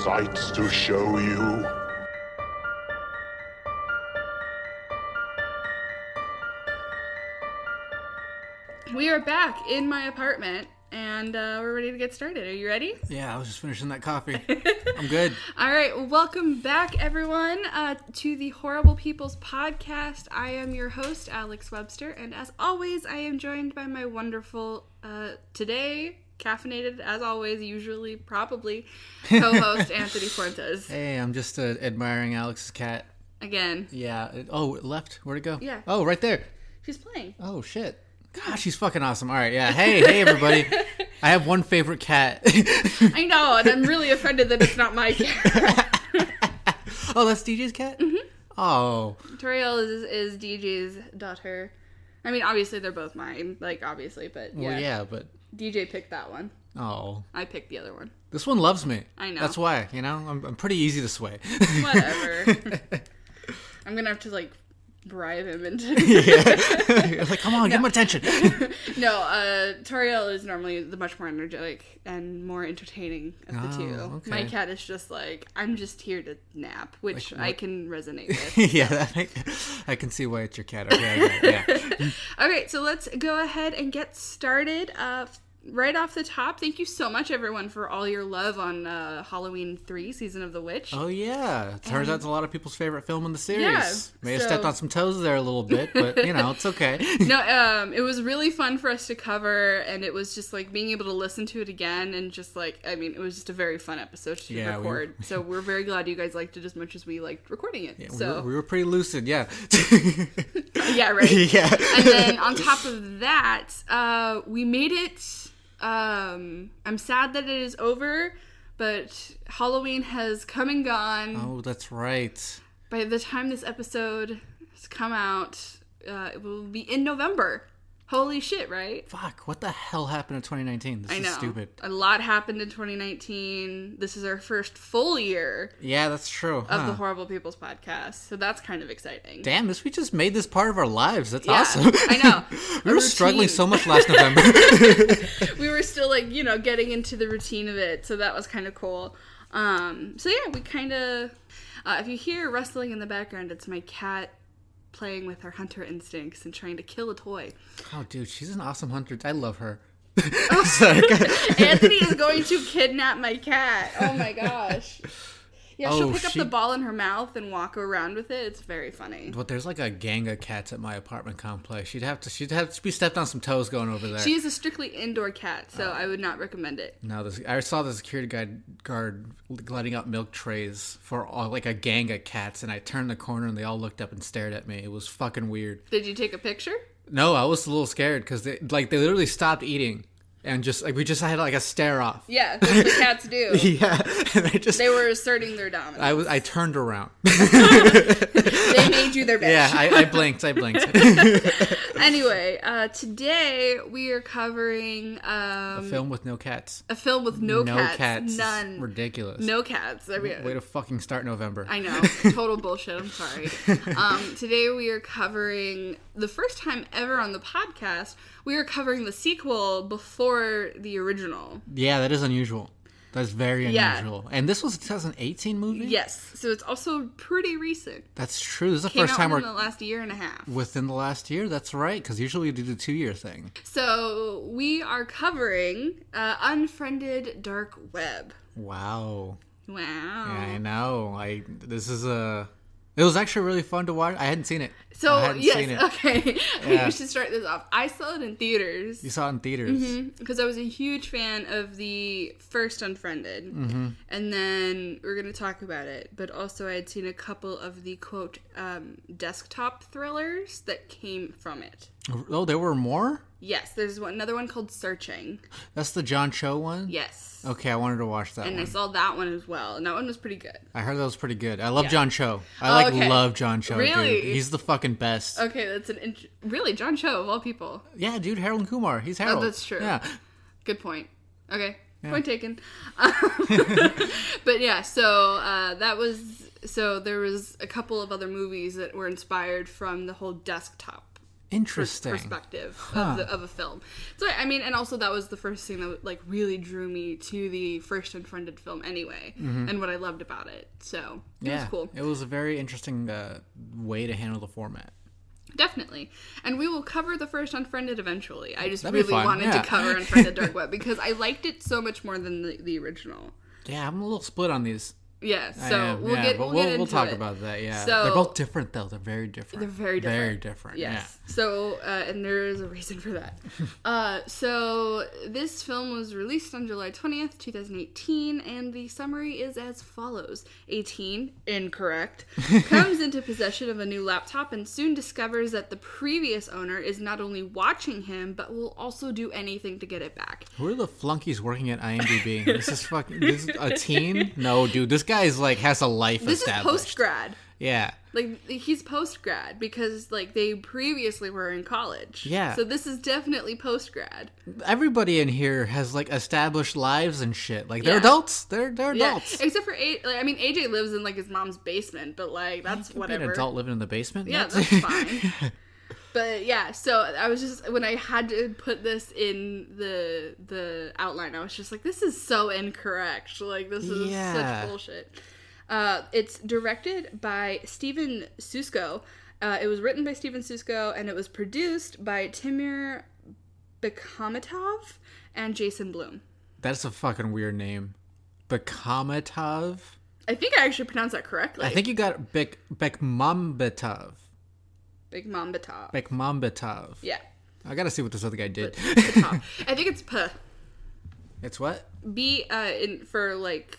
sights to show you. We are back in my apartment, and we're ready to get started. Are you ready? Yeah, I was just finishing that coffee. I'm good. All right, well, welcome back, everyone, to the Horrible People's Podcast. I am your host, Alex Webster, and as always, I am joined by my wonderful, today, caffeinated, as always, usually, probably, co-host, Anthony Fuentes. Hey, I'm just admiring Alex's cat. Again. Yeah. It left. Where'd it go? Yeah. Oh, right there. She's playing. Oh, shit. Gosh, she's fucking awesome. All right, yeah. Hey, everybody. I have one favorite cat. I know, and I'm really offended that it's not my cat. Oh, that's DJ's cat? Mm-hmm. Oh. Toriel is DJ's daughter. I mean, obviously, they're both mine. Like, obviously, but yeah. Well, yeah, but... DJ picked that one. Oh. I picked the other one. This one loves me. I know. That's why, you know? I'm pretty easy to sway. Whatever. I'm gonna have to, like, bribe him into... Yeah. Like, come on, give him attention. No, Toriel is normally the much more energetic and more entertaining of the two. Okay. My cat is just like, I'm just here to nap, which Like, I can resonate with. Yeah, I can see why it's your cat. Okay, yeah. Okay, so let's go ahead and get started. Right off the top, thank you so much, everyone, for all your love on Halloween 3, Season of the Witch. Oh, yeah. Turns out it's a lot of people's favorite film in the series. Yeah, May have stepped on some toes there a little bit, but, you know, it's okay. No, it was really fun for us to cover, and it was just, like, being able to listen to it again, and just, like, I mean, it was just a very fun episode to record. So we're very glad you guys liked it as much as we liked recording it. Yeah, so we were pretty lucid, yeah. Yeah, right? Yeah. And then on top of that, we made it... I'm sad that it is over, but Halloween has come and gone. Oh, that's right. By the time this episode has come out, it will be in November. Holy shit, right? Fuck, what the hell happened in 2019? This is stupid. A lot happened in 2019. This is our first full year Yeah, that's true. of the Horrible People's Podcast, so that's kind of exciting. Damn, we just made this part of our lives. That's Yeah, awesome. I know. We were struggling so much last November. We were still, like, you know, getting into the routine of it, so that was kind of cool. So yeah, we kind of... if you hear rustling in the background, it's my cat playing with her hunter instincts and trying to kill a toy. Oh, dude, she's an awesome hunter. I love her. Anthony is going to kidnap my cat. Oh my gosh. Yeah, she'll pick up the ball in her mouth and walk around with it. It's very funny. But there's like a gang of cats at my apartment complex. She'd have to be stepped on some toes going over there. She is a strictly indoor cat, so I would not recommend it. No, I saw the security guard letting out milk trays for like a gang of cats, and I turned the corner and they all looked up and stared at me. It was fucking weird. Did you take a picture? No, I was a little scared because they literally stopped eating. And just like we just had like a stare off. Yeah, that's what cats do. Yeah, and they were asserting their dominance. I turned around. They made you their bitch. Yeah, I blinked. Anyway, today we are covering a film with no cats. A film with no cats. None. Ridiculous. No cats. I mean, way to fucking start November. I know. Total bullshit. I'm sorry. Today we are covering, the first time ever on the podcast, we are covering the sequel before the original. Yeah, that is unusual. That's very unusual. Yeah. And this was a 2018 movie? Yes. So it's also pretty recent. That's true. This is the first time we're... within the last year and a half. Within the last year? That's right. Because usually we do the 2-year thing. So we are covering Unfriended Dark Web. Wow. Wow. Yeah, I know. This is a... It was actually really fun to watch. I hadn't seen it. So, yes, okay. Yeah. We should start this off. I saw it in theaters. You saw it in theaters? Because I was a huge fan of the first Unfriended. Mm-hmm. And then we're going to talk about it. But also I had seen a couple of the, quote, desktop thrillers that came from it. Oh, there were more? Yes, there's another one called Searching. That's the John Cho one? Yes. Okay, I wanted to watch that one. And I saw that one as well. And that one was pretty good. I heard that was pretty good. I love John Cho. I love John Cho, really? Dude. He's the fucking best. Okay, that's really, John Cho of all people. Yeah, dude, Harold and Kumar. He's Harold. Oh, that's true. Yeah. Good point. Okay, point taken. But yeah, so there was a couple of other movies that were inspired from the whole desktop Interesting. perspective of a film. So I mean, and also that was the first thing that like really drew me to the first Unfriended film anyway, and what I loved about it. So it was cool. It was a very interesting way to handle the format. Definitely. And we will cover the first Unfriended eventually. I just That'd be really fun, wanted yeah. to cover Unfriended Dark Web because I liked it so much more than the original. Yeah, I'm a little split on these. Yeah, so we'll get into we'll talk it. about that. Yeah, So, they're both different though. They're very different. They're very different. Very different. Yes. So, and there is a reason for that. So this film was released on July 20th, 2018, and the summary is as follows. A teen, incorrect, comes into possession of a new laptop and soon discovers that the previous owner is not only watching him, but will also do anything to get it back. Who are the flunkies working at IMDb? This is a teen? No, dude, this guy's like has a life This established. is post-grad. Yeah. Like, he's post-grad because, like, they previously were in college. Yeah. So this is definitely post-grad. Everybody in here has like established lives and shit. Like they're Yeah. adults. They're Yeah, adults. except for AJ lives in, like, his mom's basement, but, like, that's You can be whatever. an adult living in the basement. Yeah, that's fine. But, yeah, so I was just, when I had to put this in the outline, I was just like, this is so incorrect. Like, this is such bullshit. It's directed by Steven Susko. It was written by Steven Susko, and it was produced by Timur Bekmambetov and Jason Blum. That's a fucking weird name. Bekmambetov? I think I actually pronounced that correctly. I think you got Bekmambetov. Bekmambetov. Bekmambetov. Yeah. I gotta see what this other guy did. Betov. I think it's P. It's what? B for like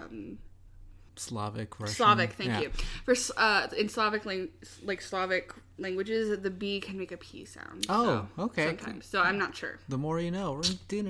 Slavic, Russian. Slavic. Thank Yeah. you. For in Slavic Slavic languages, the B can make a P sound. Oh, okay. Sometimes, so I'm not sure. The more you know.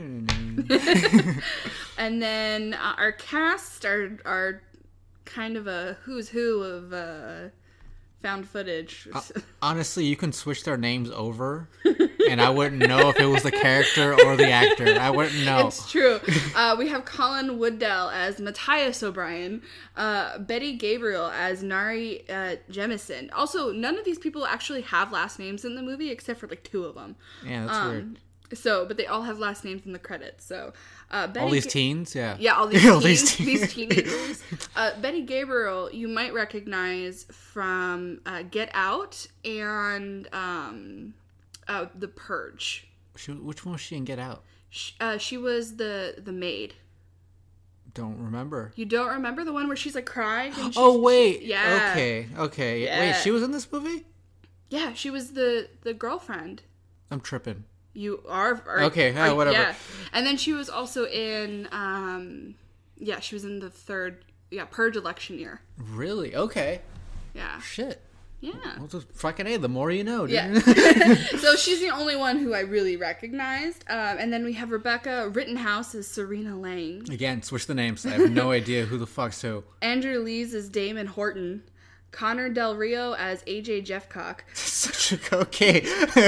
And then our cast are kind of a who's who of found footage. Honestly, you can switch their names over, and I wouldn't know if it was the character or the actor. I wouldn't know. It's true. We have Colin Woodell as Matthias O'Brien, Betty Gabriel as Nari Jemison. Also, none of these people actually have last names in the movie except for like two of them. Yeah, that's weird. So, but they all have last names in the credits. So, Betty All these teens, yeah. Yeah, all these All teens, these these teenagers. Betty Gabriel, you might recognize from Get Out and The Purge. Which one was she in Get Out? She was the maid. Don't remember. You don't remember the one where she's like crying? And Oh, wait. yeah. Okay. Yeah. Wait, she was in this movie? Yeah, she was the girlfriend. I'm tripping. You are Okay, whatever. Yeah. And then she was also in she was in the third Purge election year. Really? Okay. Yeah. Shit. Yeah. Well, just fucking A, the more you know, dude. Yeah. So she's the only one who I really recognized. And then we have Rebecca Rittenhouse as Serena Lang. Again, switch the names. I have no idea who the fuck's who. Andrew Lees as Damon Horton. Connor Del Rio as AJ Jeffcock. Such a... Okay.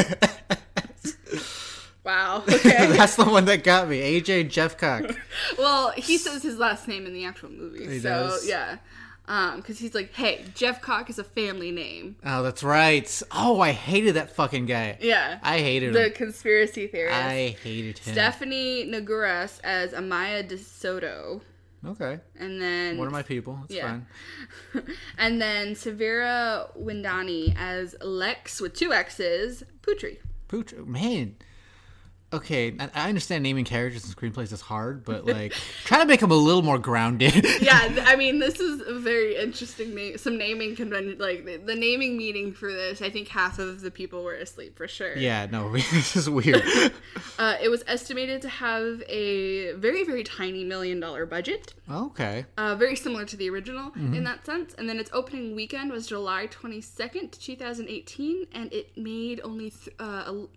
Wow. Okay. That's the one that got me. AJ Jeffcock. Well, he says his last name in the actual movie. He so, does? yeah. Because he's like, hey, Jeffcock is a family name. Oh, that's right. Oh, I hated that fucking guy. Yeah. I hated The him. conspiracy theorist. I hated him. Stephanie Naguras as Amaya DeSoto. Okay. And then... One of my people. It's fine. And then Severa Windani as Lex with two X's, Putri. Pooch, man. Okay, I understand naming characters in screenplays is hard, but like, try to make them a little more grounded. Yeah, I mean, this is a very interesting name. Some naming convention, like the naming meeting for this. I think half of the people were asleep for sure. Yeah, no, this is weird. It was estimated to have a very, very tiny $1 million budget. Okay. Very similar to the original in that sense. And then its opening weekend was July 22nd, 2018, and it made only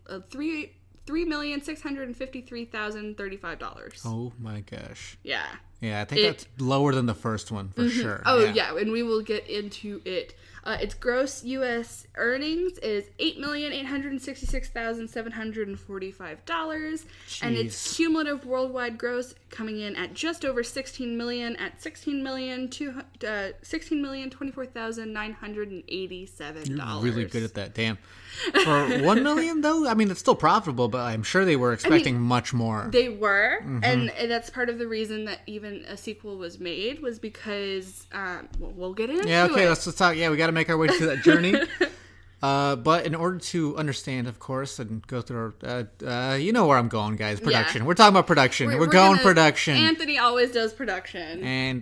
$3,653,035. Oh my gosh. Yeah. Yeah, I think that's lower than the first one for sure. Oh, yeah, and we will get into it. Its gross U.S. earnings is $8,866,745, and its cumulative worldwide gross coming in at just over $16 million at $16,024,987. You're really good at that. Damn. For $1 million though, I mean it's still profitable, but I'm sure they were expecting much more. They were, and that's part of the reason that even a sequel was made was because we'll get into it. Yeah, okay, let's talk. Yeah, we got to make our way through that journey. But in order to understand, of course, and go through our, you know where I'm going, guys. Production. Yeah. We're talking about production. We're going production. Anthony always does production. And,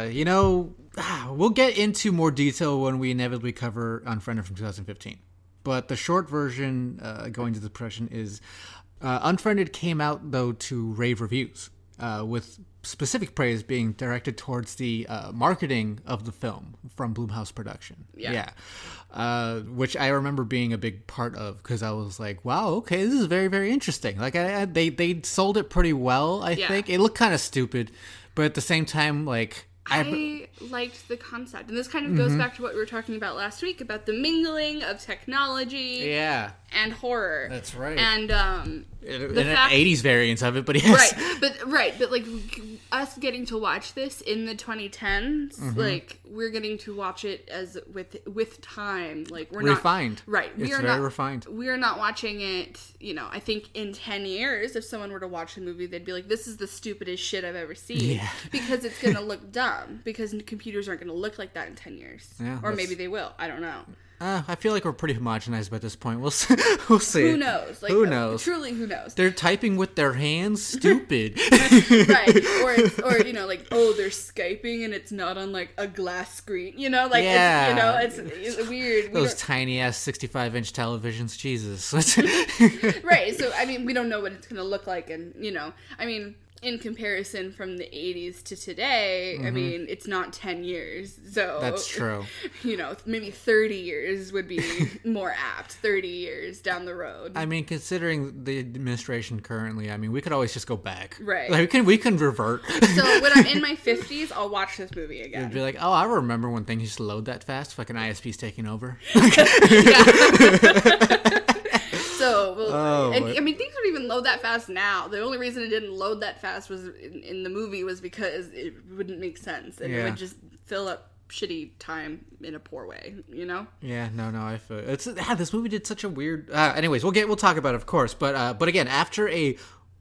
we'll get into more detail when we inevitably cover Unfriended from 2015. But the short version, going to the production, is Unfriended came out, though, to rave reviews, with specific praise being directed towards the marketing of the film from Blumhouse Production. Yeah. Which I remember being a big part of, because I was like, wow, okay, this is very, very interesting. Like, they sold it pretty well, I think. It looked kind of stupid, but at the same time, like... I liked the concept. And this kind of goes back to what we were talking about last week, about the mingling of technology and horror. That's right. And an 80s variants of it, but yes. But like us getting to watch this in the 2010s, like we're getting to watch it as with time. Like we're refined. Right. It's very refined. We are not watching it, I think in 10 years, if someone were to watch the movie, they'd be like, this is the stupidest shit I've ever seen. Yeah. Because it's going to look dumb. Because computers aren't going to look like that in 10 years. Yeah, or maybe they will. I don't know. I feel like we're pretty homogenized by this point. We'll see. Who knows? Like, who knows? Truly, who knows? They're typing with their hands. Stupid. Right. Or like, oh, they're Skyping and it's not on, like, a glass screen. It's weird. Those tiny-ass 65-inch televisions. Jesus. Right. So, I mean, we don't know what it's going to look like. And, in comparison from the 80s to today, I mean, it's not 10 years. So that's true. Maybe 30 years would be more apt. 30 years down the road. I mean, considering the administration currently, I mean, we could always just go back. Right. Like, we can revert. So when I'm in my 50s, I'll watch this movie again. You'd be like, oh, I remember when things used to load that fast. Fucking ISP's taking over. So, things don't even load that fast now. The only reason it didn't load that fast was in the movie was because it wouldn't make sense. And it would just fill up shitty time in a poor way, Yeah, no, I feel it's this movie did such a weird. Anyways, we'll talk about it, of course. But again, after a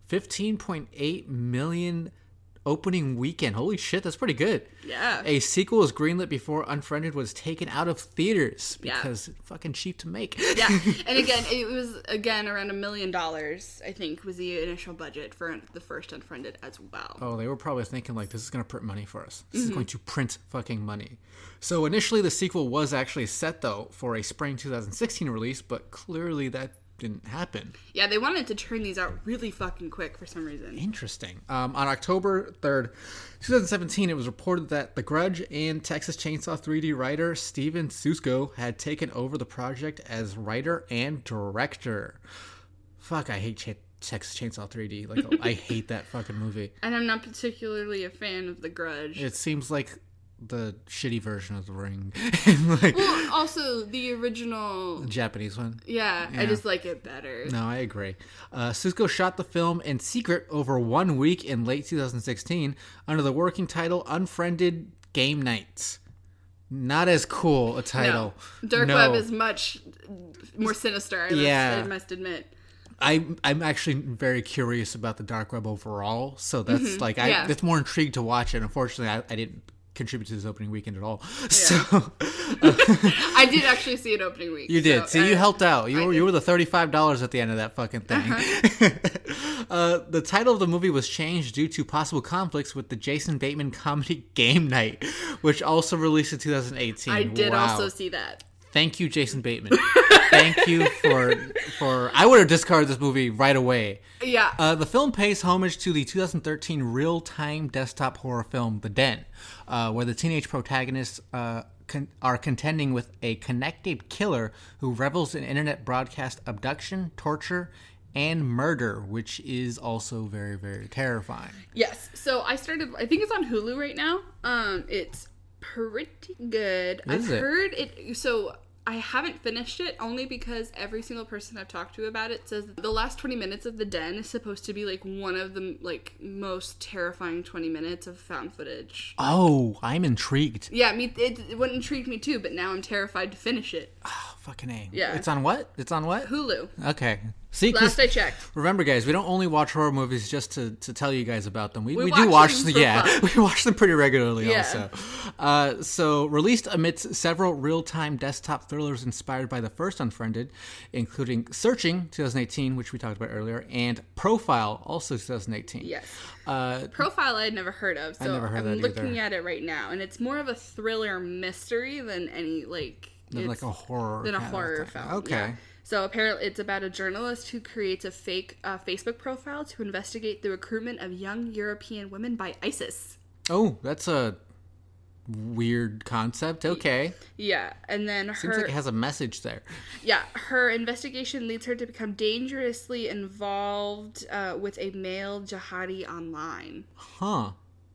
15.8 million opening weekend, holy shit, that's pretty good. Yeah. A sequel was greenlit before Unfriended was taken out of theaters because it's fucking cheap to make. Yeah. And again, it was around $1 million, I think, was the initial budget for the first Unfriended as well. Oh, they were probably thinking, like, this is going to print money for us. This is going to print fucking money. So initially the sequel was actually set, though, for a spring 2016 release, but clearly that didn't happen. Yeah, they wanted to turn these out really fucking quick for some reason. Interesting. On October 3rd, 2017, it was reported that The Grudge and Texas Chainsaw 3D writer Steven Susko had taken over the project as writer and director. Fuck, I hate Texas Chainsaw 3D. Like, I hate that fucking movie. And I'm not particularly a fan of The Grudge. It seems like the shitty version of The Ring. Well, also the original Japanese one. Yeah, I just like it better. No, I agree. Susko shot the film in secret over 1 week in late 2016 under the working title Unfriended Game Nights. Not as cool a title. No. Dark Web is much more sinister, I must admit. I'm actually very curious about the Dark Web overall, so that's that's more intrigued to watch it. Unfortunately, I didn't contribute to this opening weekend at all. Yeah. So I did actually see it opening week. You did. So you helped out. You were the $35 at the end of that fucking thing. The title of the movie was changed due to possible conflicts with the Jason Bateman comedy Game Night, which also released in 2018. I did also see that. Thank you, Jason Bateman. Thank you for. I would have discarded this movie right away. Yeah. The film pays homage to the 2013 real-time desktop horror film The Den, where the teenage protagonists are contending with a connected killer who revels in internet broadcast abduction, torture, and Murder, which is also very, very terrifying. Yes. So I think it's on Hulu right now. It's pretty good. I've heard it. So I haven't finished it only because every single person I've talked to about it says that the last 20 minutes of The Den is supposed to be like one of the like most terrifying 20 minutes of found footage. Oh, I'm intrigued. Yeah, it would intrigue me too, but now I'm terrified to finish it. Oh, fucking A. Yeah. It's on what? Hulu. Okay. See, last I checked. Remember, guys, we don't only watch horror movies just to tell you guys about them. We watch do watch them them. for fun. We watch them pretty regularly. Yeah. Also, so released amidst several real-time desktop thrillers inspired by the first Unfriended, including Searching 2018, which we talked about earlier, and Profile, also 2018. Yes. Profile I had never heard of, so I'm looking at it right now, and it's more of a thriller mystery than any like a horror. Than a horror film. Okay. Yeah. So apparently it's about a journalist who creates a fake Facebook profile to investigate the recruitment of young European women by ISIS. Oh, that's a weird concept. Okay. Yeah, and then Seems like it has a message there. Yeah, her investigation leads her to become dangerously involved with a male jihadi online. Huh.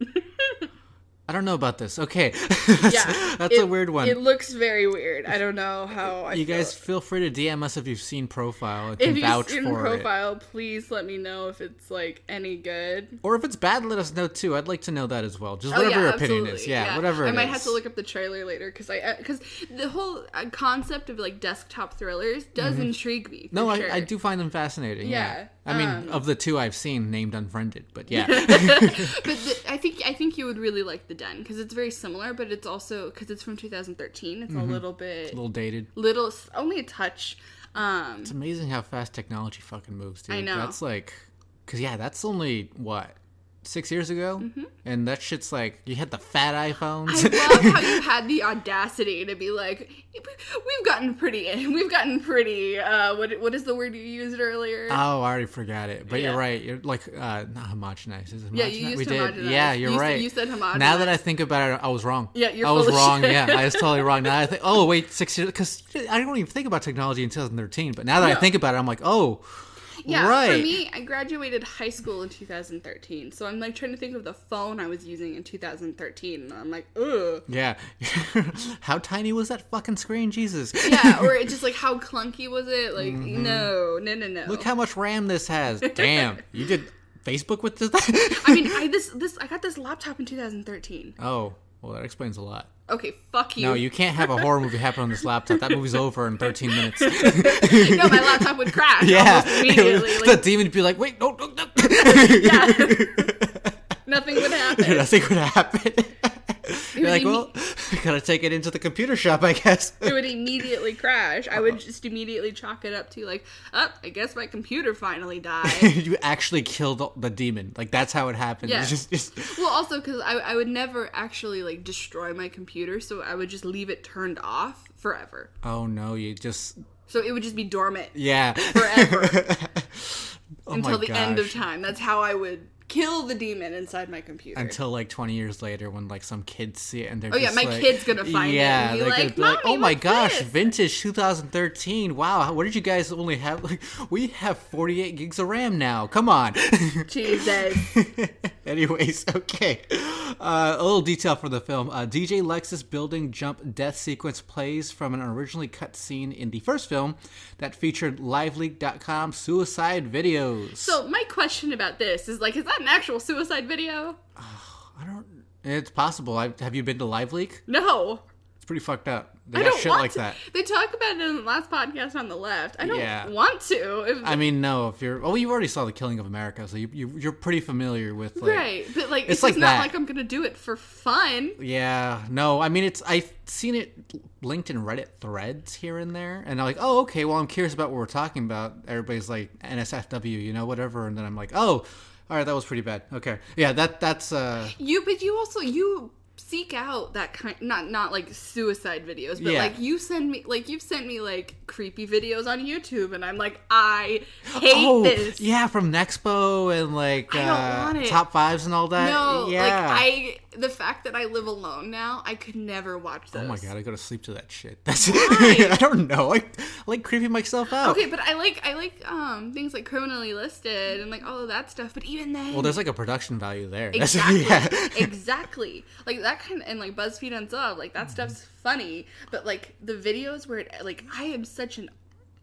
I don't know about this. Okay. Yeah. That's a weird one. It looks very weird. I don't know how You guys feel free to DM us if you've seen Profile. If you've seen Profile, please let me know if it's like any good. Or if it's bad, let us know too. I'd like to know that as well. Just whatever your opinion is. Yeah, whatever it is. I might have to look up the trailer later because the whole concept of like desktop thrillers does intrigue me. No, sure. I do find them fascinating. Yeah. I mean, of the two I've seen named Unfriended, but yeah. But I think you would really like The Den because it's very similar, but it's also because it's from 2013. It's a little dated, only a touch. It's amazing how fast technology fucking moves, dude. I know. That's like, because that's only what 6 years ago, and that shit's like you had the fat iPhones. I love how you had the audacity to be like, we've gotten pretty. What is the word you used earlier? Oh, I already forgot it. But you're right. You're like not homogenized. Is it homogenized? Yeah, you used homogenized. Yeah, you're right. You said homogenized. Now that I think about it, I was wrong. Yeah, I was wrong. Shit. Yeah, I was totally wrong. Now I think, oh wait, 6 years, because I don't even think about technology in 2013. But now that I think about it, I'm like, oh. Yeah, right. For me, I graduated high school in 2013, so I'm like trying to think of the phone I was using in 2013, and I'm like, ugh. Yeah. How tiny was that fucking screen? Jesus. Yeah, or just like how clunky was it? Like, no. Look how much RAM this has. Damn, you did Facebook with this? I mean, I got this laptop in 2013. Oh, well, that explains a lot. Okay, fuck you. No, you can't have a horror movie happen on this laptop. That movie's over in 13 minutes. No, my laptop would crash almost immediately. The demon would be like, wait, no. Yeah. Nothing would happen. Nothing would happen. You're like, well, I gotta take it into the computer shop, I guess. It would immediately crash. I would just immediately chalk it up to like, I guess my computer finally died. You actually killed the demon. Like, that's how it happened. Yeah. It's just... Well, also, because I would never actually, like, destroy my computer, so I would just leave it turned off forever. Oh, no, you just... So it would just be dormant. Yeah. Forever. Until the end of time. That's how I would kill the demon inside my computer. Until like 20 years later when like some kids see it and they're just my kid's gonna find it and be like, oh my gosh, vintage 2013. Wow, what did you guys only have? Like, we have 48 gigs of RAM now. Come on. Jesus. Anyways, okay. A little detail for the film. DJ Lexus building jump death sequence plays from an originally cut scene in the first film that featured LiveLeak.com suicide videos. So my question about this is like, is that an actual suicide video? It's possible. Have you been to LiveLeak? No. It's pretty fucked up. They got shit like that. They talk about it in the last podcast on the left. I don't want to. I mean, no. If you're, you already saw The Killing of America, so you're pretty familiar with like, right. But like, it's like not like I'm gonna do it for fun. Yeah, no. I mean, I've seen it linked in Reddit threads here and there, and I'm like, oh, okay. Well, I'm curious about what we're talking about. Everybody's like NSFW, whatever, and then I'm like, oh, all right, that was pretty bad. Okay, yeah, that's you seek out that kind, not like suicide videos, but like you've sent me like creepy videos on YouTube, and I'm like, I hate this. Yeah, from Nexpo and like I don't want it. Top Fives and all that. No, yeah. like the fact that I live alone now, I could never watch those. Oh my god, I go to sleep to that shit. That's Why? I don't know. I like creeping myself out. Okay, but I like things like Criminally Listed and like all of that stuff. But even then, Well, there's like a production value there. exactly, Yeah. exactly. Like that kind of, and like BuzzFeed Unsolved, like that stuff's funny. But like the videos where like I am such an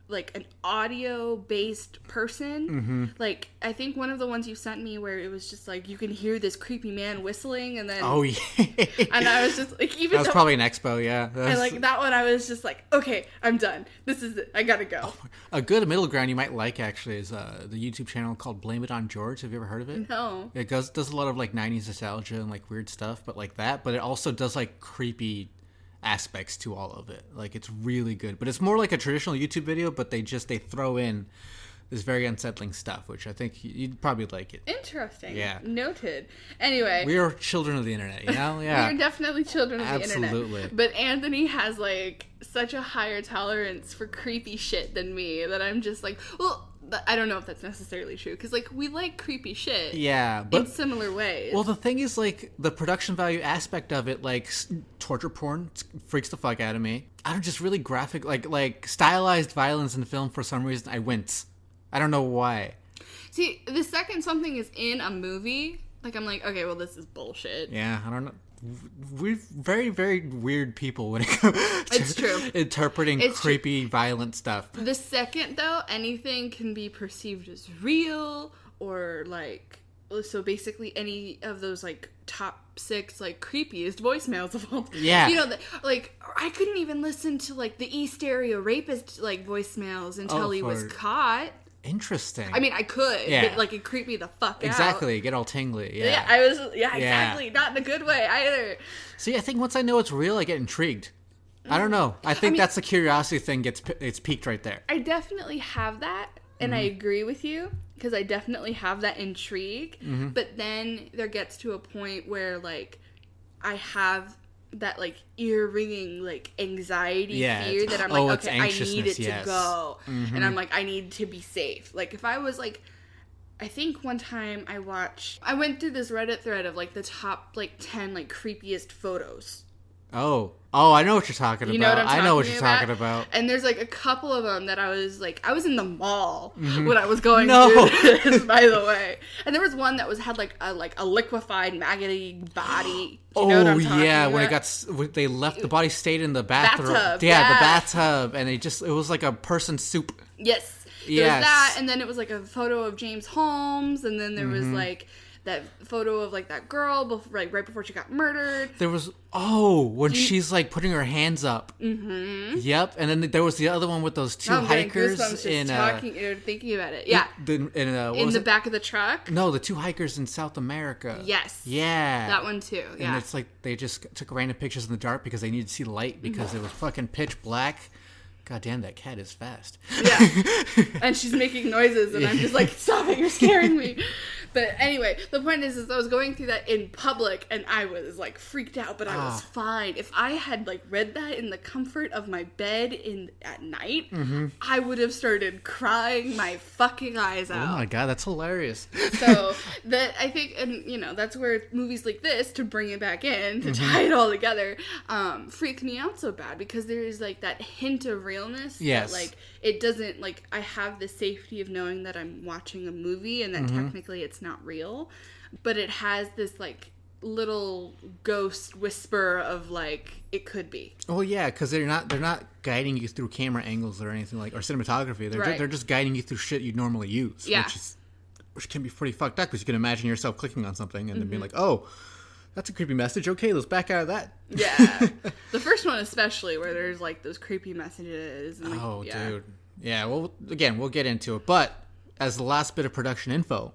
audio based person. Like I think one of the ones you sent me where it was just like you can hear this creepy man whistling, and then Oh yeah. and I was just like, even That was though probably an expo, yeah. I like that one, I was just like, okay, I'm done. This is it. I gotta go. A good middle ground you might like actually is the YouTube channel called Blame It on George. Have you ever heard of it? No. It does a lot of like 90s nostalgia and like weird stuff, but like that. But it also does like creepy aspects to all of it. Like it's really good, but it's more like a traditional YouTube video, but they throw in this very unsettling stuff, which I think you'd probably like it. Interesting. Yeah. Noted. Anyway. We are children of the internet, you know? Yeah. We are definitely children of the internet. Absolutely. But Anthony has like such a higher tolerance for creepy shit than me that I'm just like, well, I don't know if that's necessarily true because like we like creepy shit. Yeah, but in similar ways. well, the thing is, like, the production value aspect of it, like, torture porn freaks the fuck out of me. I don't just really graphic, like, stylized violence in film for some reason, I wince. I don't know why. See, the second something is in a movie, like, I'm like, okay, well, this is bullshit. Yeah, I don't know. We're very, very weird people when it comes to It's true. interpreting It's creepy, violent stuff. The second, though, anything can be perceived as real or, like, so basically any of those, like, top 6, like, creepiest voicemails of all time. Yeah. You know, like, I couldn't even listen to, like, the East Area Rapist, like, voicemails until he was caught. Interesting. I mean, I could, Yeah. but, like, it creeped me the fuck out. Exactly. Get all tingly. Yeah. Yeah, exactly. Not in a good way either. See, I think once I know it's real, I get intrigued. I don't know. I think that's the curiosity thing it's peaked right there. I definitely have that, and I agree with you, because I definitely have that intrigue, but then there gets to a point where, like, I have that, like, ear-ringing, like, anxiety fear that I'm like, okay, I need it to go, and I'm like, I need to be safe. Like, if I was, like, I think one time I went through this Reddit thread of, like, the top, like, 10, like, creepiest photos. Oh, I know what you're talking about. You know what I'm talking I know what you're talking about. And there's like a couple of them that I was in the mall when I was going No. through this, by the way. And there was one that had like a liquefied maggoty body. Do you know what I'm talking about? When they left, the body stayed in the bathroom. Bathtub, Yeah, yeah. the bathtub, and it was like a person soup. Yes. There Yes. was that, and then it was like a photo of James Holmes, and then there was like that photo of like that girl right before she got murdered. There was when she's like putting her hands up. Mm-hmm. Yep, and then there was the other one with those two I'm getting hikers goosebumps in just talking or thinking about it. Yeah, in in the back of the truck. No, the two hikers in South America. Yes. Yeah. That one too. Yeah. And it's like they just took random pictures in the dark because they needed to see light because it was fucking pitch black. God damn, that cat is fast. Yeah. And she's making noises, and I'm just like, stop it, you're scaring me. But anyway, the point is I was going through that in public, and I was, like, freaked out, but I was fine. If I had, like, read that in the comfort of my bed at night, I would have started crying my fucking eyes out. Oh my god, that's hilarious. So, I think, and, you know, that's where movies like this, to bring it back in, to tie it all together, freak me out so bad, because there is, like, that hint of realness. Yes. That, like, it doesn't, like, I have the safety of knowing that I'm watching a movie and that technically it's not real, but it has this, like, little ghost whisper of, like, it could be. Oh yeah, because they're not guiding you through camera angles or anything or cinematography. They're just guiding you through shit you'd normally use. Yeah. Which can be pretty fucked up because you can imagine yourself clicking on something and then being like, oh, that's a creepy message. Okay, let's back out of that. Yeah. The first one especially, where there's, like, those creepy messages. And, like, Dude. Yeah, well, again, we'll get into it. But as the last bit of production info,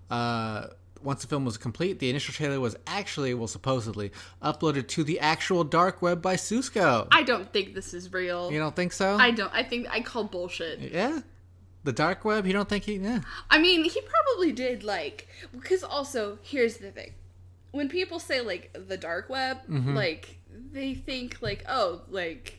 once the film was complete, the initial trailer was supposedly uploaded to the actual dark web by Susco. I don't think this is real. You don't think so? I don't. I think I call bullshit. Yeah? The dark web? You don't think yeah. I mean, he probably did, like, because also, here's the thing. When people say, like, the dark web, like, they think, like, oh, like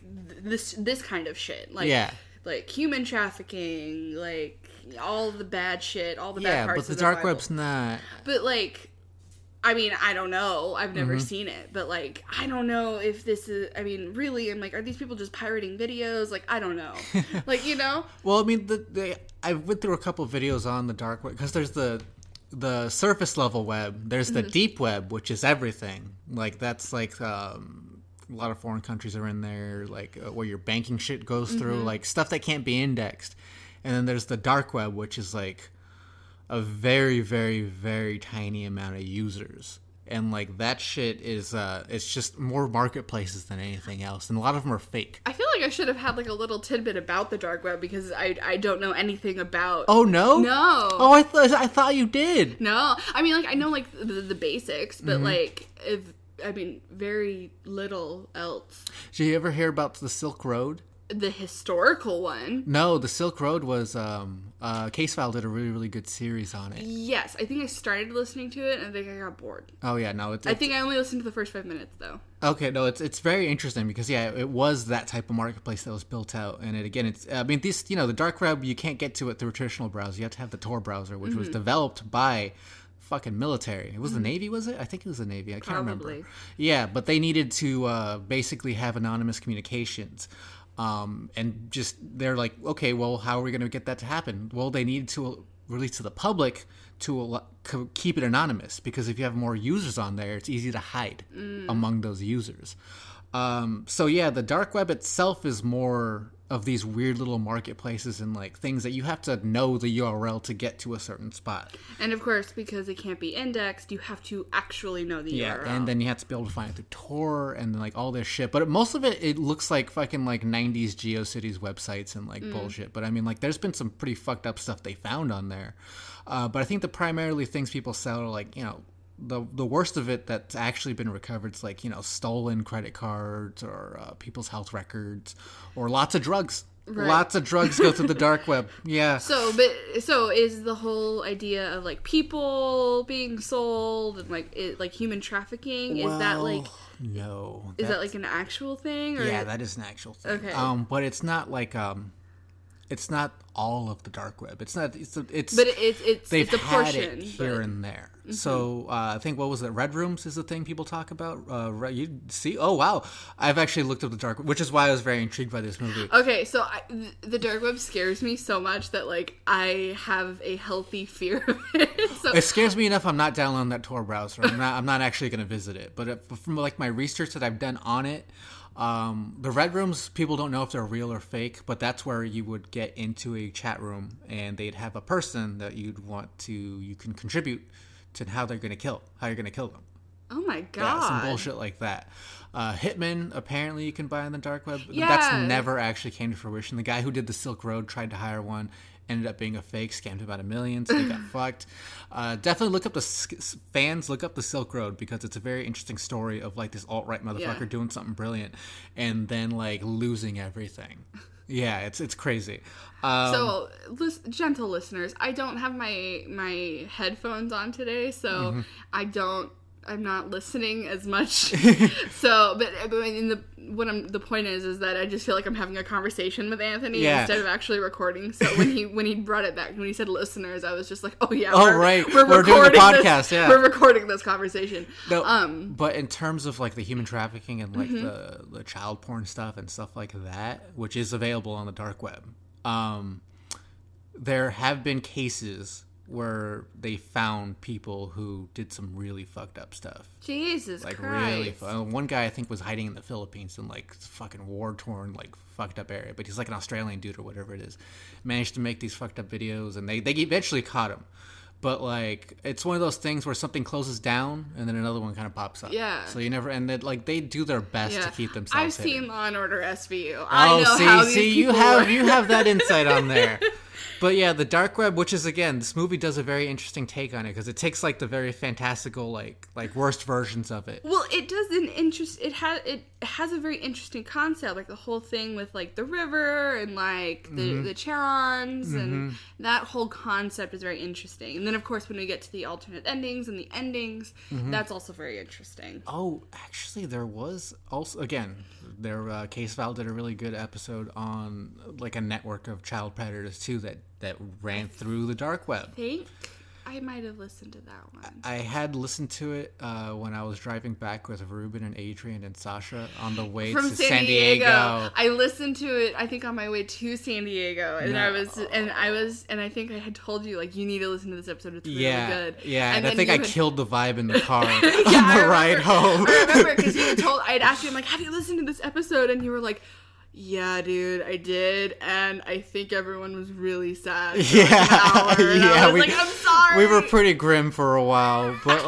this kind of shit. Like, yeah. Like, human trafficking, like, all the bad shit, all the bad parts of but the the dark Bible. web's not. But, like, I mean, I don't know. I've never seen it, but like, I don't know if this is. I mean, really, I'm like, are these people just pirating videos? Like, I don't know. Like, you know. Well, I mean, I went through a couple of videos on the dark web because there's the surface level web. There's the deep web, which is everything. Like that's like a lot of foreign countries are in there, like where your banking shit goes through, like stuff that can't be indexed. And then there's the dark web, which is like a very, very, very tiny amount of users. And like that shit is it's just more marketplaces than anything else, and a lot of them are fake. I feel like I should have had like a little tidbit about the dark web because I don't know anything about. Oh no, no. Oh, I thought you did. No, I mean like I know like the basics, but like very little else. Did you ever hear about the Silk Road? The historical one. No, the Silk Road was Case File did a really, really good series on it. Yes, I think I started listening to it and I think I got bored. Oh yeah, no, I think I only listened to the first 5 minutes though. Okay, no, it's very interesting because yeah, it was that type of marketplace that was built out, and the dark web you can't get to it through a traditional browser. You have to have the Tor browser, which was developed by fucking military. It was the Navy, was it? I think it was the Navy. I can't remember. Yeah, but they needed to basically have anonymous communications. And just they're like, okay, well, how are we going to get that to happen? Well, they need to release to the public to keep it anonymous, because if you have more users on there, it's easy to hide among those users. So yeah, the dark web itself is more of these weird little marketplaces and like things that you have to know the URL to get to a certain spot. And of course, because it can't be indexed, you have to actually know the URL. Yeah, and then you have to be able to find it through Tor and like all this shit. But most of it looks like fucking like 90s GeoCities websites and like bullshit. But I mean, like there's been some pretty fucked up stuff they found on there. But I think the primarily things people sell are like, you know, the worst of it that's actually been recovered is like, you know, stolen credit cards or people's health records or lots of drugs. Right. Lots of drugs go through the dark web. Yeah. So is the whole idea of like people being sold and like human trafficking, is that like no? Is that like an actual thing? Or? Yeah, that is an actual thing. Okay. But it's not like it's not all of the dark web. It's not. It's. But it's they've a had portion it here and there. Mm-hmm. So I think what was it? Red rooms is the thing people talk about. You see? Oh wow! I've actually looked up the dark web, which is why I was very intrigued by this movie. Okay, so the dark web scares me so much that like I have a healthy fear of it. So it scares me enough. I'm not downloading that Tor browser. I'm not actually going to visit it. But from like my research that I've done on it. The red rooms, people don't know if they're real or fake, but that's where you would get into a chat room and they'd have a person that you can contribute to how you're going to kill them. Oh my god. Yeah, some bullshit like that. Hitman, apparently you can buy on the dark web. Yeah. That's never actually came to fruition. The guy who did the Silk Road tried to hire one, ended up being a fake, scammed about $1 million, so he got fucked. Definitely look up look up the Silk Road, because it's a very interesting story of like this alt-right motherfucker doing something brilliant and then like losing everything. Yeah, it's crazy. So, gentle listeners, I don't have my headphones on today, so I'm not listening as much. So, but the point is that I just feel like I'm having a conversation with Anthony instead of actually recording. So when he brought it back, when he said listeners, I was just like, oh yeah, we're doing a podcast. We're recording this conversation. No, but in terms of like the human trafficking and like the child porn stuff and stuff like that, which is available on the dark web, there have been cases where they found people who did some really fucked up stuff. Jesus like Christ. Really one guy I think was hiding in the Philippines in like fucking war-torn like fucked up area, but he's like an Australian dude or whatever it is. Managed to make these fucked up videos and they eventually caught him. But like it's one of those things where something closes down and then another one kind of pops up. Yeah. So you never they do their best to keep themselves I've hidden. seen Law and Order SVU. You have that insight on there. But yeah, the dark web, which is again, this movie does a very interesting take on it because it takes like the very fantastical, like worst versions of it. Well, it does it has a very interesting concept, like the whole thing with like the river and like the Charons and that whole concept is very interesting. And then of course when we get to the alternate endings and the endings, that's also very interesting. Oh, actually, there was also their Case File did a really good episode on like a network of child predators too that ran through the dark web. I might have listened to that one. I had listened to it when I was driving back with Ruben and Adrian and Sasha on the way From to San Diego. I listened to it, I think, on my way to San Diego, and No. I think I had told you, like, you need to listen to this episode. It's really good. Yeah, and I then think you I had- killed the vibe in the car on Yeah, the I ride home. I remember because you had told, I had asked you, I'm like, have you listened to this episode? And you were like, yeah, dude, I did, and I think everyone was really sad. For like an hour, and I was like, I'm sorry. We were pretty grim for a while, but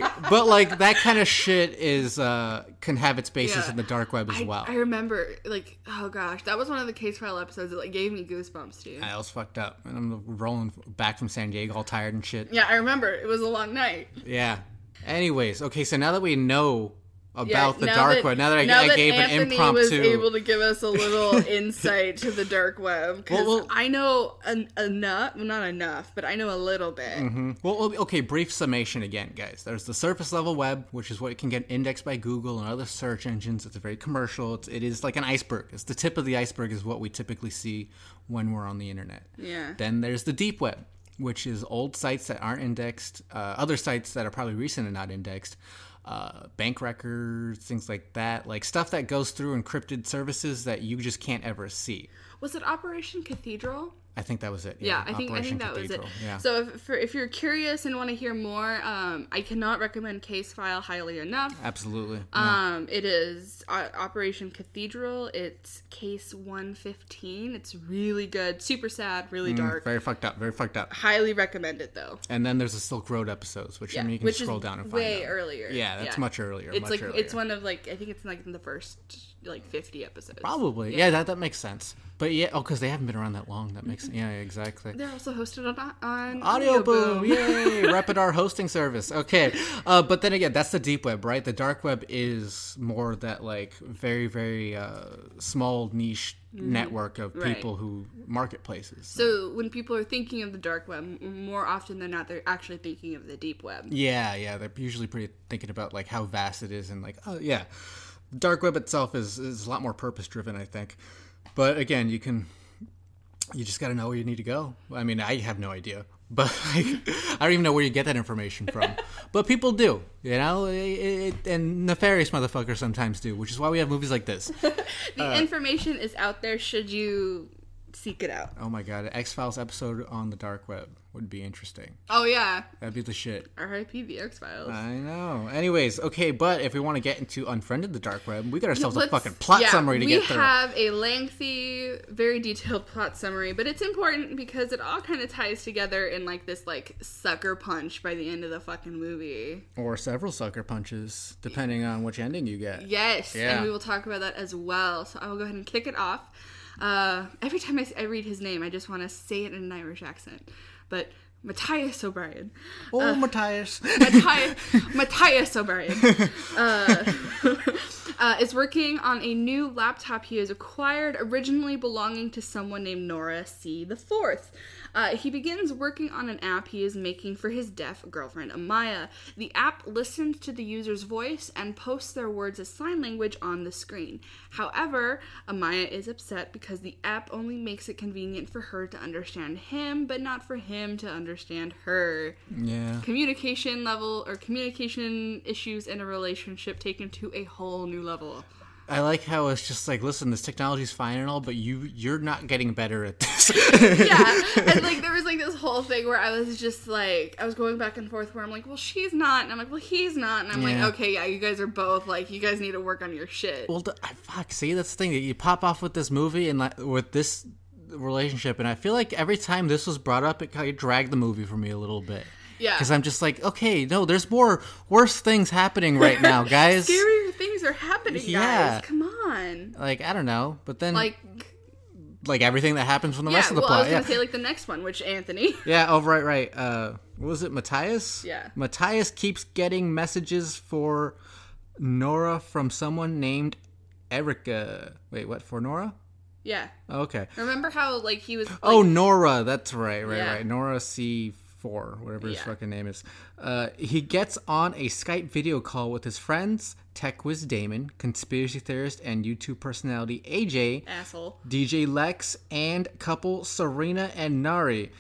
like that kind of shit is can have its basis Yeah. in the dark web as well. I remember, like, oh gosh, that was one of the Case File episodes that, like, gave me goosebumps, dude. I was fucked up, and I'm rolling back from San Diego all tired and shit. Yeah, I remember. It was a long night. Yeah. Anyways, okay, so now that we know Yeah, about the now dark that- web, now that now I that gave Anthony an impromptu... was able to give us a little insight to the dark web, because Well, I know enough, well, not enough, but I know a little bit. Well, okay, brief summation again, guys. There's the surface level web, which is what can get indexed by Google and other search engines. It's very commercial. It is like an iceberg. It's the tip of the iceberg is what we typically see when we're on the internet. Yeah. Then there's the deep web, which is old sites that aren't indexed, other sites that are probably recent and not indexed, bank records, things like that, like stuff that goes through encrypted services that you just can't ever see. Was it Operation Cathedral? I think that was it. Yeah, I think Operation that was it. Cathedral, yeah. So if you're curious and want to hear more, I cannot recommend Case File highly enough. Absolutely. It is Operation Cathedral. It's Case 115. It's really good, super sad, really dark. Very fucked up. Very fucked up. Highly recommend it though. And then there's the Silk Road episodes, which I mean, you can which scroll is down and find way out. earlier. Yeah, that's much earlier. It's much like earlier. it's one of like I think it's like in the first like 50 episodes. Probably. Yeah, that makes sense. But yeah, because they haven't been around that long. That makes yeah, exactly. They're also hosted on Audio Boom, yay! Repidar hosting service. Okay, but then again, that's the deep web, right? The dark web is more that like very, very small niche network of Right. people who marketplaces. So when people are thinking of the dark web, more often than not, they're actually thinking of the deep web. Yeah, they're usually pretty thinking about like how vast it is and like, oh yeah, dark web itself is a lot more purpose driven, I think. But again, you just got to know where you need to go. I mean, I have no idea, but like, I don't even know where you get that information from. But people do, you know, and nefarious motherfuckers sometimes do, which is why we have movies like this. The information is out there. Should you seek it out? Oh my god, an X-Files episode on the dark web would be interesting. Oh yeah, That'd be the shit. R.I.P. the X-Files. I know. Anyways, okay, but if we want to get into Unfriended the dark web, we got ourselves a Let's- fucking plot summary to get through. We have a lengthy, very detailed plot summary, but it's important because it all kind of ties together in like this like sucker punch by the end of the fucking movie. Or several sucker punches, depending on which ending you get. Yes, Yeah. and we will talk about that as well. So I will go ahead and kick it off. Every time I read his name, I just want to say it in an Irish accent. But Matthias O'Brien. Oh, Matthias. Matthias O'Brien is working on a new laptop he has acquired, originally belonging to someone named Nora C. the Fourth. He begins working on an app he is making for his deaf girlfriend, Amaya. The app listens to the user's voice and posts their words as sign language on the screen. However, Amaya is upset because the app only makes it convenient for her to understand him, but not for him to understand her. Yeah. Communication level or communication issues in a relationship taken to a whole new level. I like how it's just like, listen, this technology's fine and all, but you're not getting better at this. Yeah, and like there was like this whole thing where I was just like, I was going back and forth where I'm like, well, she's not, and I'm like, well, he's not, and I'm Yeah. like, okay, yeah, you guys are both like, you guys need to work on your shit. Well, fuck, see, that's the thing. You pop off with this movie and like, with this relationship, and I feel like every time this was brought up, it kind of dragged the movie for me a little bit. Yeah, Because I'm just like, okay, no, there's more worse things happening right now, guys. scarier things are happening, Yeah. guys. Come on, Like, I don't know, but then like. like everything that happens from the Yeah, rest of the well, I plot. was gonna Yeah. say like the next one, which Anthony. Yeah, oh, right. What was it, Matthias? Yeah. Matthias keeps getting messages for Nora from someone named Erica. Wait, what, for Nora? Yeah, Oh, okay. remember how like he was. Like, Oh, Nora, that's right. Yeah. Nora C4, whatever his Yeah. fucking name is. He gets on a Skype video call with his friends, Tech Whiz Damon, conspiracy theorist and YouTube personality AJ, asshole. DJ Lex, and couple Serena and Nari.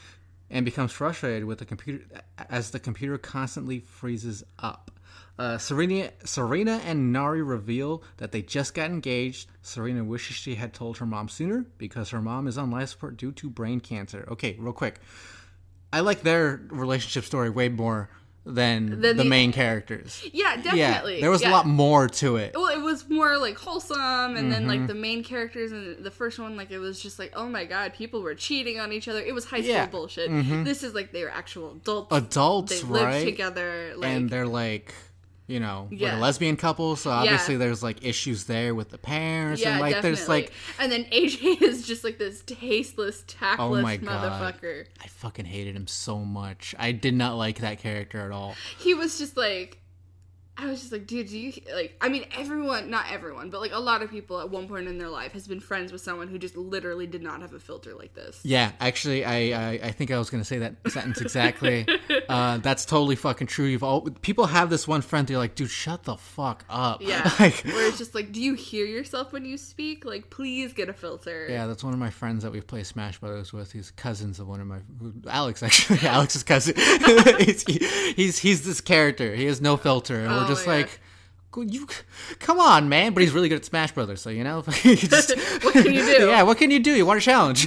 and becomes frustrated with the computer as the computer constantly freezes up. Serena and Nari reveal that they just got engaged. Serena wishes she had told her mom sooner because her mom is on life support due to brain cancer. Okay, real quick. I like their relationship story way more than the main characters. Yeah, definitely. Yeah, there was a lot more to it. Well, it was more like wholesome, and then like the main characters in the first one, like it was just like, oh my god, people were cheating on each other. It was high school bullshit. This is like they were actual adults. Adults, they right? lived together, like, and they're like, you know, like a lesbian couple, so obviously there's like issues there with the parents, and like definitely. there's like, and then AJ is just like this tasteless, tactless motherfucker. God. I fucking hated him so much. I did not like that character at all. He was just like, I was just like, dude, do you, like, I mean, everyone, not everyone, but like a lot of people at one point in their life has been friends with someone who just literally did not have a filter like this. Yeah, actually, I think I was going to say that sentence exactly. That's totally fucking true. People have this one friend, they're like, dude, shut the fuck up. Yeah, like, where it's just like, do you hear yourself when you speak? Like, please get a filter. Yeah, that's one of my friends that we've played Smash Brothers with. He's cousins of one of my... Alex, actually. Alex's cousin. he's this character. He has no filter, and we're just like... You come on, man! But he's really good at Smash Brothers, so you know. What can you do? Yeah, what can you do? You want a challenge?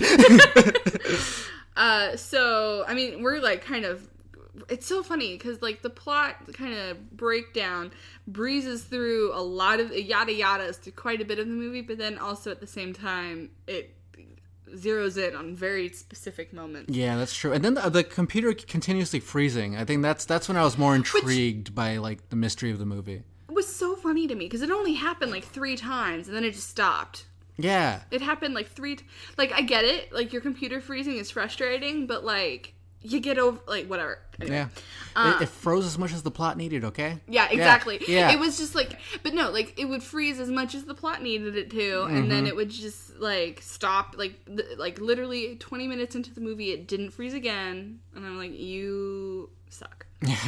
So I mean, we're like kind of. It's so funny because like the plot kind of breakdown breezes through a lot of yada yadas through quite a bit of the movie, but then also at the same time it zeroes in on very specific moments. Yeah, that's true. And then the computer continuously freezing. I think that's when I was more intrigued by like the mystery of the movie. It was so funny to me because it only happened like 3 times and then it just stopped. Yeah. It happened like 3 like I get it, like your computer freezing is frustrating, but like you get over like whatever. Anyway. Yeah. It froze as much as the plot needed, okay? Yeah, exactly. Yeah. It was just like, but no, like it would freeze as much as the plot needed it to, and then it would just like stop, like literally 20 minutes into the movie, it didn't freeze again, and I'm like, you suck.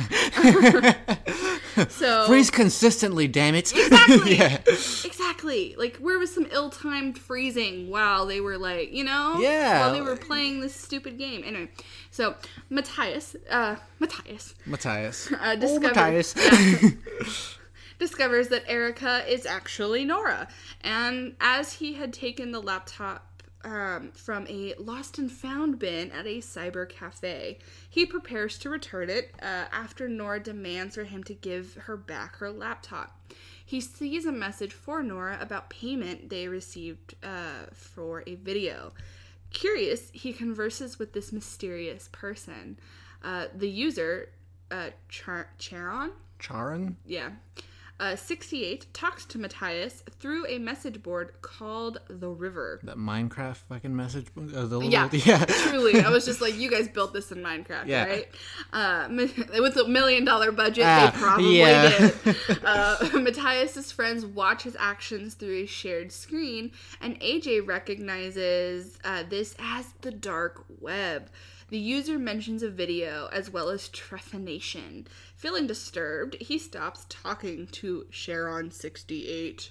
So freeze consistently, damn it. Exactly. Yeah. Exactly. Like, where was some ill-timed freezing while they were like, you know? Yeah. While they were playing this stupid game. Anyway, so Matthias discovers that Erica is actually Nora, and as he had taken the laptop from a lost and found bin at a cyber cafe, he prepares to return it after Nora demands for him to give her back her laptop. He sees a message for Nora about payment they received for a video. Curious, he converses with this mysterious person. The user, Charon? Yeah. 68 talks to Matthias through a message board called The River. That Minecraft fucking message? Yeah, truly. I was just like, you guys built this in Minecraft, right? With $1 million budget, they probably did. Matthias's friends watch his actions through a shared screen, and AJ recognizes this as the dark web. The user mentions a video as well as trephination. Feeling disturbed, he stops talking to Charon68.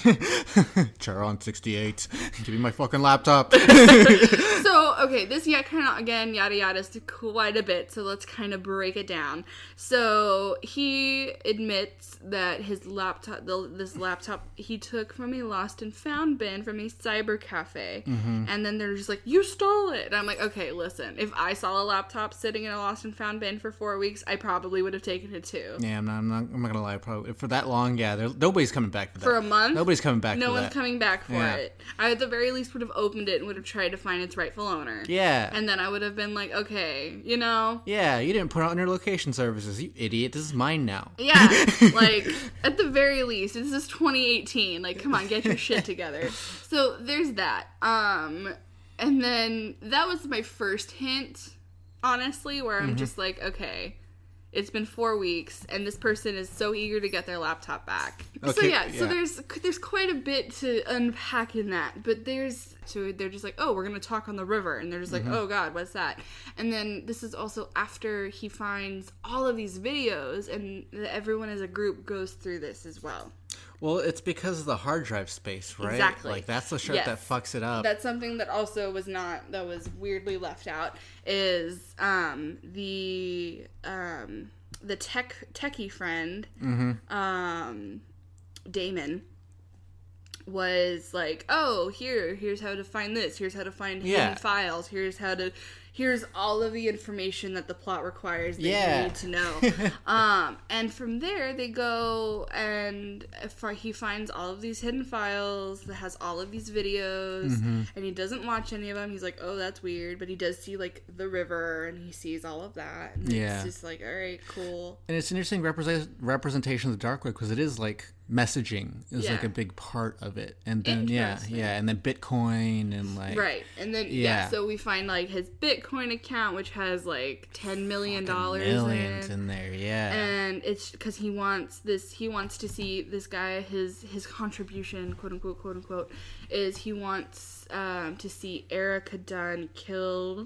Charon68, give me my fucking laptop. So, okay, this kind of, again, yada yada is quite a bit, so let's kind of break it down. So, he admits that his laptop, this laptop he took from a lost and found bin from a cyber cafe, and then they're just like, you stole it! And I'm like, okay, listen, if I saw a laptop sitting in a lost and found bin for 4 weeks, I probably would have taken it too. Yeah, I'm not gonna lie, probably, for that long, nobody's coming back for that. For a month? Nobody's coming back for that. No one's coming back for it. I, at the very least, would have opened it and would have tried to find its rightful owner. Yeah. And then I would have been like, okay, you know? Yeah, you didn't put it on your location services, you idiot. This is mine now. Yeah, like, at the very least, this is 2018. Like, come on, get your shit together. So, there's that. And then, that was my first hint, honestly, where I'm just like, okay, it's been 4 weeks, and this person is so eager to get their laptop back. Okay, so there's quite a bit to unpack in that, but they're just like, oh, we're gonna talk on the river, and they're just like, oh god, what's that? And then this is also after he finds all of these videos, and everyone as a group goes through this as well. Well, it's because of the hard drive space, right? Exactly. Like, that's the shit that fucks it up. That's something that also was weirdly left out, is the techie friend, Damon, was like, oh, here's how to find this, here's how to find hidden files, here's all of the information that the plot requires that you need to know. And from there, they go and he finds all of these hidden files that has all of these videos, and he doesn't watch any of them. He's like, oh, that's weird, but he does see, like, the river, and he sees all of that. And it's just like, all right, cool. And it's an interesting representation of the dark web, because it is, like, messaging is like a big part of it, and then and then Bitcoin and like and then so we find like his Bitcoin account, which has like $10 million in there, and it's because he wants to see this guy, his contribution, quote unquote, is he wants to see Erica Dunn killed,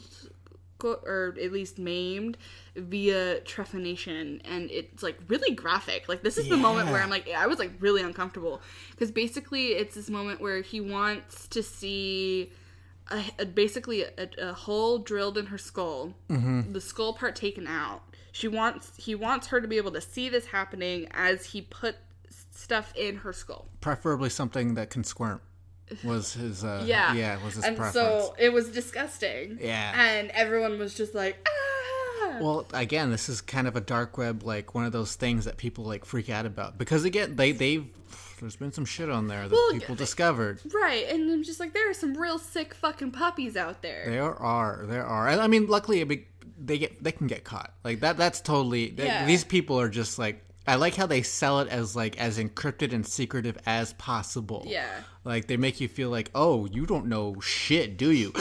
or at least maimed, via trephination. And it's like really graphic. Like, this is the moment where I'm like, I was like really uncomfortable, because basically it's this moment where he wants to see basically a hole drilled in her skull, the skull part taken out. He wants her to be able to see this happening as he put stuff in her skull, preferably something that can squirm. Was his was his and preference. So it was disgusting. And everyone was just like, ah. Well, again, this is kind of a dark web, like one of those things that people like freak out about, because again, there's been some shit on there that people discovered. Right, and I'm just like, there are some real sick fucking puppies out there. There are. I mean, luckily, they can get caught. Like that's totally. These people are just like. I like how they sell it as like as encrypted and secretive as possible. Yeah. Like they make you feel like, oh, you don't know shit, do you?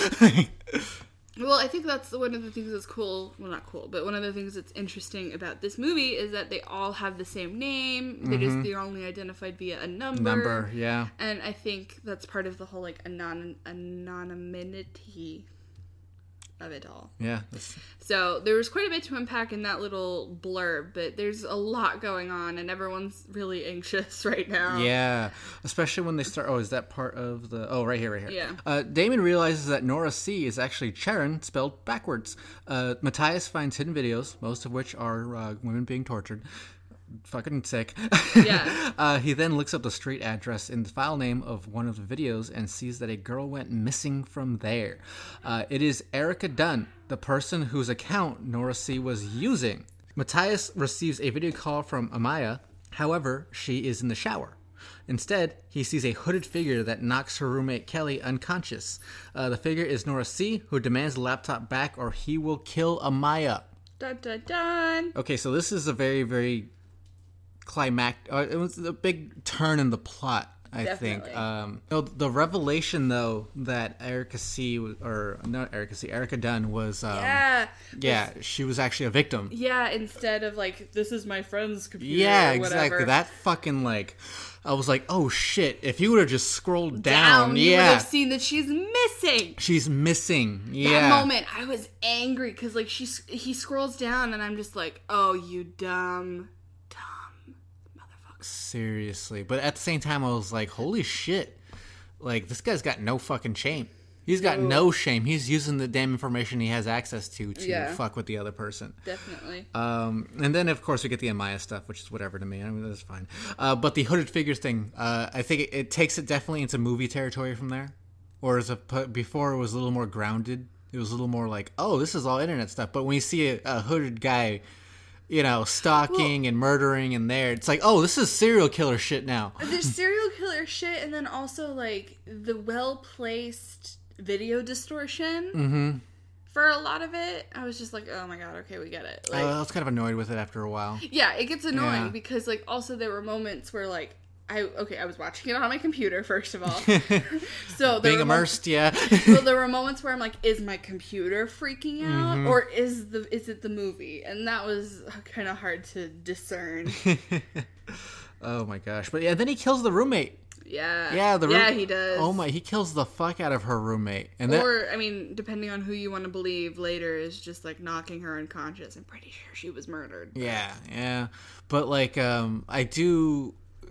Well, I think that's one of the things that's cool. Well, not cool, but one of the things that's interesting about this movie is that they all have the same name. They're only identified via a number. Yeah. And I think that's part of the whole like anonymity of it all. Yeah. So there was quite a bit to unpack in that little blurb, but there's a lot going on, and everyone's really anxious right now. Yeah, especially when they start. Oh, is that part of the? Oh, right here. Yeah. Damon realizes that Nora C is actually Charon spelled backwards. Matthias finds hidden videos, most of which are women being tortured. Fucking sick. Yeah. He then looks up the street address in the file name of one of the videos and sees that a girl went missing from there. It is Erica Dunn, the person whose account Nora C was using. Matthias receives a video call from Amaya. However, she is in the shower. Instead, he sees a hooded figure that knocks her roommate Kelly unconscious. The figure is Nora C, who demands the laptop back or he will kill Amaya. Dun, dun, dun. Okay, so this is a very, very it was a big turn in the plot, I think. The revelation, though, that Erica Dunn was she was actually a victim. Yeah, instead of like, this is my friend's computer. Yeah, or whatever. Exactly. That fucking like, I was like, oh shit! If you would have just scrolled down, you would have seen that she's missing. She's missing. Yeah. That moment, I was angry because like he scrolls down, and I'm just like, oh, you dumb. Seriously. But at the same time, I was like, holy shit. Like, this guy's got no fucking shame. He's got no shame. He's using the damn information he has access to fuck with the other person. Definitely. And then, of course, we get the Amaya stuff, which is whatever to me. I mean, that's fine. But the hooded figures thing, I think it takes it definitely into movie territory from there. Or before, it was a little more grounded. It was a little more like, oh, this is all internet stuff. But when you see a hooded guy, stalking and murdering in there, it's like, oh, this is serial killer shit now. There's serial killer shit, and then also, like, the well-placed video distortion for a lot lot of it, I was just like, oh my god, okay, we get it. Like, I was kind of annoyed with it after a while. Yeah, it gets annoying because, like, also there were moments where, like, I was watching it on my computer, first of all. So being immersed, So there were moments where I'm like, is my computer freaking out? Or is it the movie? And that was kind of hard to discern. Oh my gosh. But yeah, then he kills the roommate. Yeah. Yeah, he does. Oh my, he kills the fuck out of her roommate. I mean, depending on who you want to believe, later is just like knocking her unconscious. I'm pretty sure she was murdered. Yeah. But like, I do,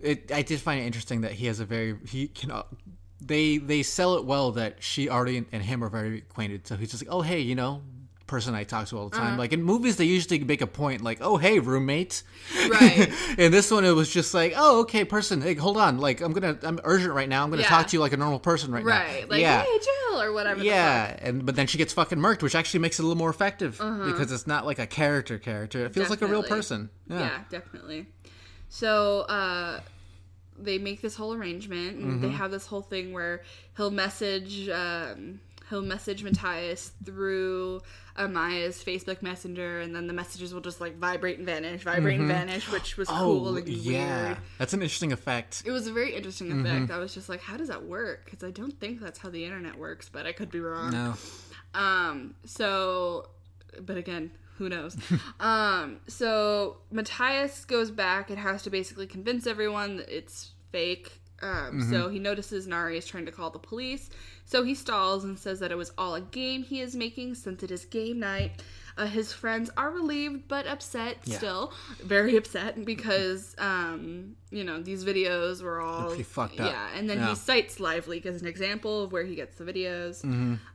I did find it interesting that he has he can. They sell it well that she already and him are very acquainted. So he's just like, oh hey, person I talk to all the time. Like in movies, they usually make a point like, oh hey, roommate. Right. In this one, it was just like, oh okay, person. Hey, hold on. Like I'm urgent right now. I'm gonna talk to you like a normal person right now. Right. Like hey Jill or whatever. Yeah. But then she gets fucking murked, which actually makes it a little more effective because it's not like a character. It feels like a real person. Yeah, definitely. So they make this whole arrangement, and they have this whole thing where he'll message Matthias through Amaya's Facebook Messenger, and then the messages will just like vibrate and vanish, which was cool and weird. That's an interesting effect. It was a very interesting effect. I was just like, how does that work? Because I don't think that's how the internet works, but I could be wrong. No. But again, who knows? So Matthias goes back and has to basically convince everyone that it's fake. So he notices Nari is trying to call the police. So he stalls and says that it was all a game he is making since it is game night. His friends are relieved but upset still. Very upset because, these videos were all... pretty fucked up. Yeah, and then he cites LiveLeak as an example of where he gets the videos.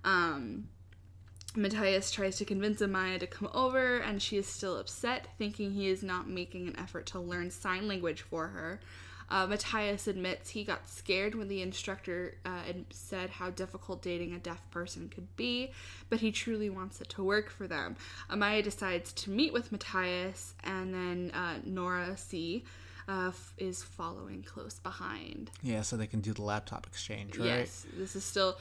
Matthias tries to convince Amaya to come over, and she is still upset, thinking he is not making an effort to learn sign language for her. Matthias admits he got scared when the instructor said how difficult dating a deaf person could be, but he truly wants it to work for them. Amaya decides to meet with Matthias, and then Nora C. Is following close behind. Yeah, so they can do the laptop exchange, right? Yes, this is still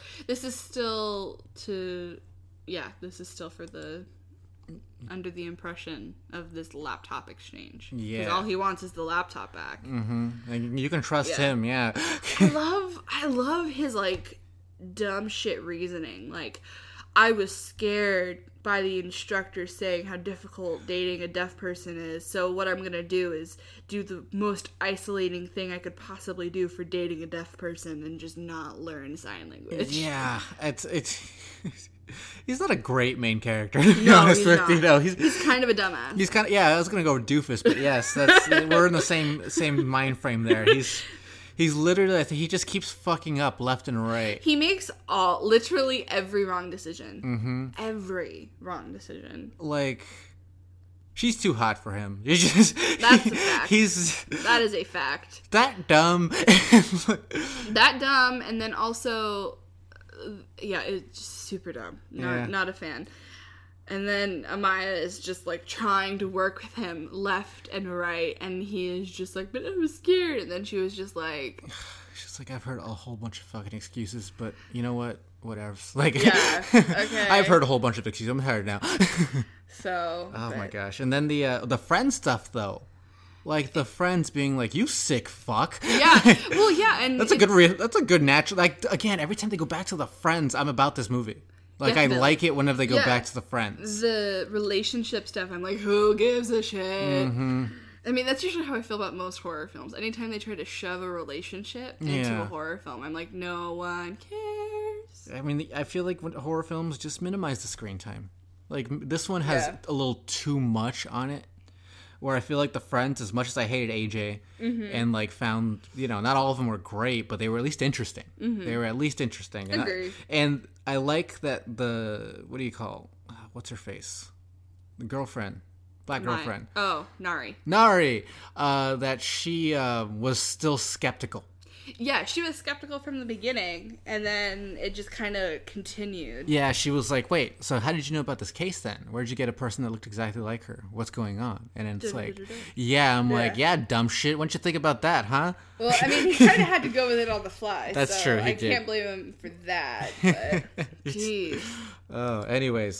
for the under the impression of this laptop exchange. Yeah. Because all he wants is the laptop back. Mm-hmm. And you can trust him, yeah. I love his, like, dumb shit reasoning. Like, I was scared by the instructor saying how difficult dating a deaf person is, so what I'm gonna do is do the most isolating thing I could possibly do for dating a deaf person and just not learn sign language. Yeah, it's he's not a great main character, to be honest with you. He's kind of a dumbass. He's kind of, I was gonna go with doofus, but yes, we're in the same mind frame there. He's literally, I think he just keeps fucking up left and right. He makes literally every wrong decision. Mm-hmm. Every wrong decision. Like, she's too hot for him. That's a fact. That is a fact. That dumb. That dumb, and then also, it's super dumb. Not a fan. And then Amaya is just, like, trying to work with him left and right, and he is just like, but I was scared. And then she was just like... She's like, I've heard a whole bunch of fucking excuses, but you know what? Whatever. Like, yeah, okay. I've heard a whole bunch of excuses. I'm tired now. So... my gosh. And then the friend stuff, though. Like, the friends being like, you sick fuck. Yeah. Well, yeah, and... That's a good natural... Like, again, every time they go back to the friends, I'm about this movie. Like, definitely. I like it whenever they go back to the friends. The relationship stuff, I'm like, who gives a shit? Mm-hmm. I mean, that's usually how I feel about most horror films. Anytime they try to shove a relationship into a horror film, I'm like, no one cares. I mean, I feel like when horror films just minimize the screen time. Like, this one has a little too much on it. Where I feel like the friends, as much as I hated AJ, and, like, found, not all of them were great, but they were at least interesting. Mm-hmm. They were at least interesting. Agreed. And I like that what's her face? The girlfriend. Black girlfriend. Oh, Nari. That she was still skeptical. Yeah, she was skeptical from the beginning, and then it just kind of continued. Yeah, she was like, wait, so how did you know about this case then? Where'd you get a person that looked exactly like her? What's going on? And then it's like, like, dumb shit. Why don't you think about that, huh? Well, I mean, he kind of had to go with it on the fly. That's true, I can't blame him for that, but jeez. Oh, anyways.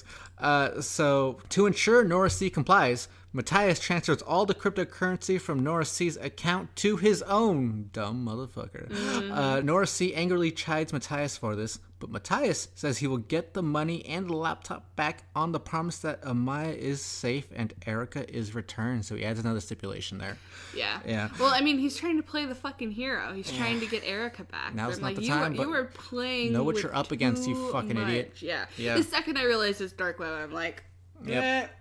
So, to ensure Nora C complies, Matthias transfers all the cryptocurrency from Nora C's account to his own. Dumb motherfucker. Mm-hmm. Nora C angrily chides Matthias for this, but Matthias says he will get the money and the laptop back on the promise that Amaya is safe and Erica is returned. So he adds another stipulation there. Yeah. Well, I mean, he's trying to play the fucking hero. He's trying to get Erica back. Now's not the time. You were playing. Know what you're up against, you fucking idiot. Yeah. The second I realized it's Dark Web, I'm like, Yep.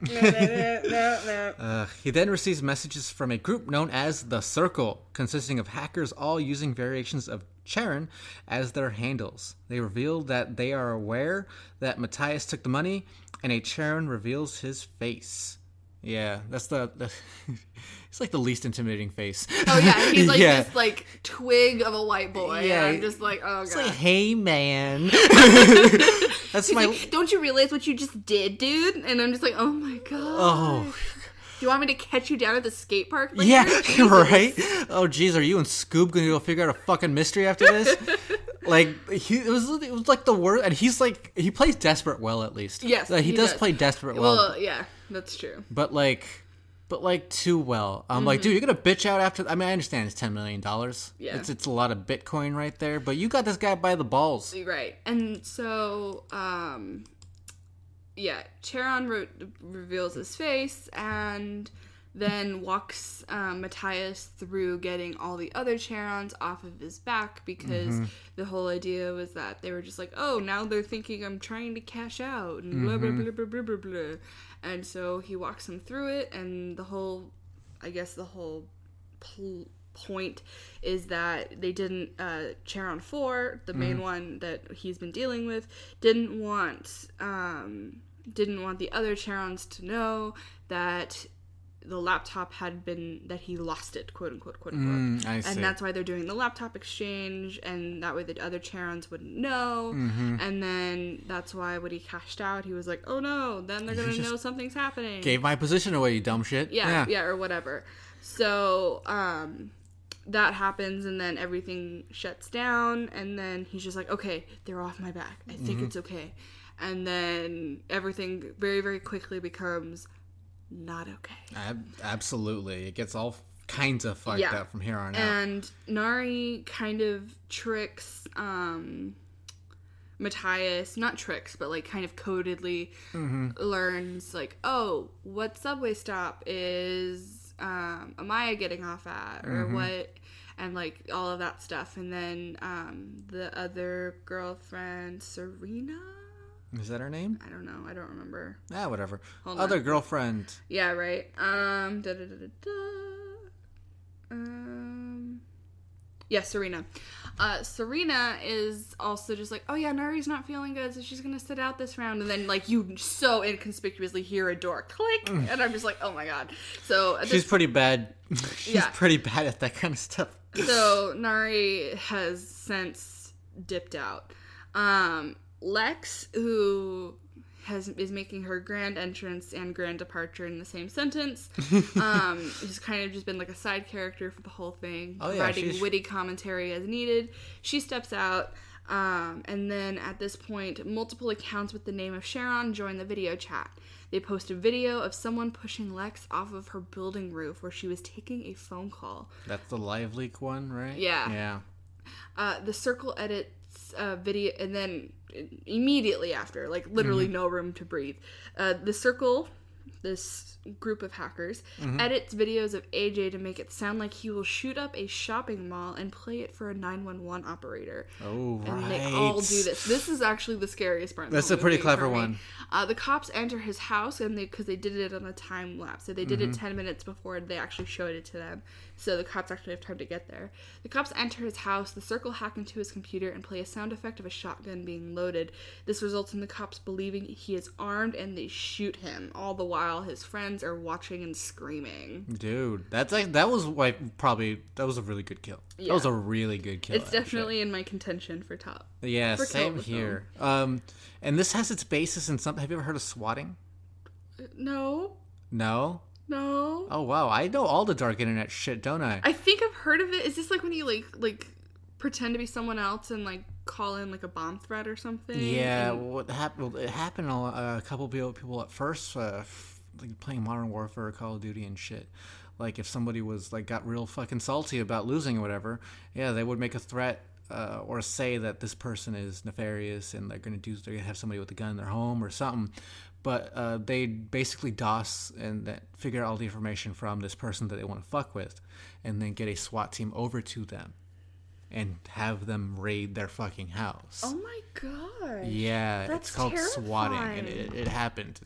He then receives messages from a group known as The Circle, consisting of hackers all using variations of Charon as their handles. They reveal that they are aware that Matthias took the money, and a Charon reveals his face. Yeah, that's it's like the least intimidating face. Oh yeah, he's like this like twig of a white boy. Yeah, and I'm just like, oh god. It's like, hey man. That's he's like, don't you realize what you just did, dude? And I'm just like, oh my god. Oh. Do you want me to catch you down at the skate park later? Yeah, right? Oh, geez, are you and Scoop going to go figure out a fucking mystery after this? Like, it was like the worst, and he's like, he plays desperate well, at least. Yes, he does play desperate well. Well, yeah, that's true. But too well. I'm like, dude, you're going to bitch out after, I mean, I understand it's $10 million. Yeah. It's a lot of Bitcoin right there, but you got this guy by the balls. Right. And so, yeah, Charon reveals his face and then walks Matthias through getting all the other Charons off of his back because the whole idea was that they were just like, oh, now they're thinking I'm trying to cash out and blah, blah, blah, blah, blah, blah, blah. And so he walks him through it, and the whole point is that they didn't, Charon 4, the main one that he's been dealing with, didn't want the other Charons to know that the laptop that he lost it, quote unquote, quote unquote. I see. And that's why they're doing the laptop exchange, and that way the other Charons wouldn't know. And then that's why when he cashed out, he was like, oh no, then they're gonna know something's happening. Gave my position away, you dumb shit. Yeah, or whatever. So, that happens, and then everything shuts down, and then he's just like, okay, they're off my back. I think it's okay. And then everything very, very quickly becomes not okay. Absolutely. It gets all kinds of fucked up from here on out. And Nari kind of tricks Matthias, not tricks, but like kind of codedly learns like, oh, what subway stop is Amaya getting off at, or what, and like all of that stuff. And then the other girlfriend, Serena? Is that her name? I don't know. I don't remember. Whatever. Hold Other on. girlfriend. Yeah, right. Yeah, Serena. Serena is also just like, oh yeah, Nari's not feeling good, so she's gonna sit out this round. And then like you so inconspicuously hear a door click, and I'm just like, oh my god. So She's pretty bad. She's pretty bad at that kind of stuff. So Nari has since dipped out. Lex, who is making her grand entrance and grand departure in the same sentence, has kind of just been like a side character for the whole thing, providing witty commentary as needed. She steps out, and then at this point, multiple accounts with the name of Charon join the video chat. They post a video of someone pushing Lex off of her building roof where she was taking a phone call. That's the live leak one, right? Yeah. The Circle edits video, and then immediately after, like literally no room to breathe, the Circle, this group of hackers, edits videos of AJ to make it sound like he will shoot up a shopping mall and play it for a 911 operator. Oh, right. And they all do this. This is actually the scariest part. That's a pretty clever one. The cops enter his house, and because they did it on a time lapse, so they did it 10 minutes before they actually showed it to them. So the cops actually have time to get there. The cops enter his house, the Circle hack into his computer, and play a sound effect of a shotgun being loaded. This results in the cops believing he is armed, and they shoot him. All the while, his friends are watching and screaming. Dude, that was a really good kill. Yeah. That was a really good kill. It's definitely in my contention for top. Yeah, same here. And this has its basis in something. Have you ever heard of swatting? No. No? No. Oh wow, I know all the dark internet shit, don't I? I think I've heard of it. Is this like when you like pretend to be someone else and like call in like a bomb threat or something? Yeah, what happened? Well, it happened a couple people at first, like playing Modern Warfare or Call of Duty and shit. Like if somebody was like got real fucking salty about losing or whatever, yeah, they would make a threat or say that this person is nefarious and they're gonna have somebody with a gun in their home or something. But they basically DOS and figure out all the information from this person that they want to fuck with, and then get a SWAT team over to them. and have them raid their fucking house. Oh my god. Yeah, That's it's called swatting, and terrifying. it happened.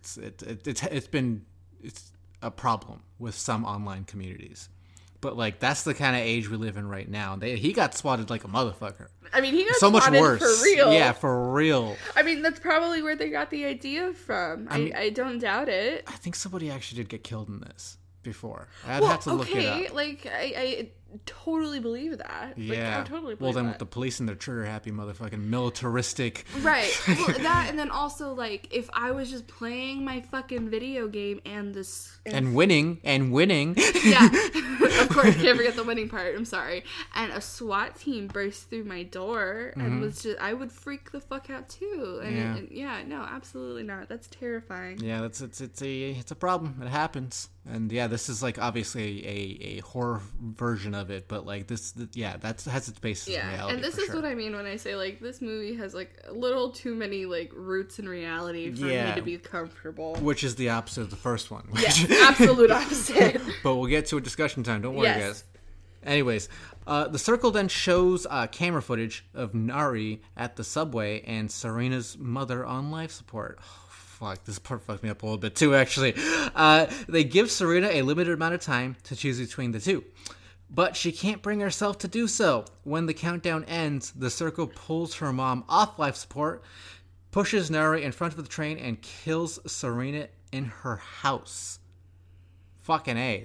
It's a problem with some online communities. But, like, that's the kind of age we live in right now. He got swatted like a motherfucker. I mean, he got So much swatted worse. for real. Yeah, for real. I mean, that's probably where they got the idea from. I don't doubt it. I think somebody actually did get killed in this before. I'd have to look it up. Like, I totally believe that. Yeah. Like, I totally believe well, then that. with the police and their trigger-happy motherfucking militaristic... Right. Well, that, and then also, like, if I was just playing my fucking video game and this... And winning. Yeah. Of course, can't forget the winning part. I'm sorry. And a SWAT team burst through my door and was just... I would freak the fuck out, too. And no, absolutely not. That's terrifying. Yeah, it's a problem. It happens. And yeah, this is, like, obviously a horror version of it, but, like, that has its basis in reality. And this is what I mean when I say, like, this movie has, like, a little too many, like, roots in reality for me to be comfortable. Which is the opposite of the first one. Yes, absolute opposite. But we'll get to a discussion time. Don't worry, Yes. guys. Anyways, the circle then shows camera footage of Nari at the subway and Serena's mother on life support. Oh, fuck, this part fucked me up a little bit too, actually. They give Serena a limited amount of time to choose between the two. But she can't bring herself to do so. When the countdown ends, the circle pulls her mom off life support, pushes Nari in front of the train, and kills Serena in her house. Fucking A.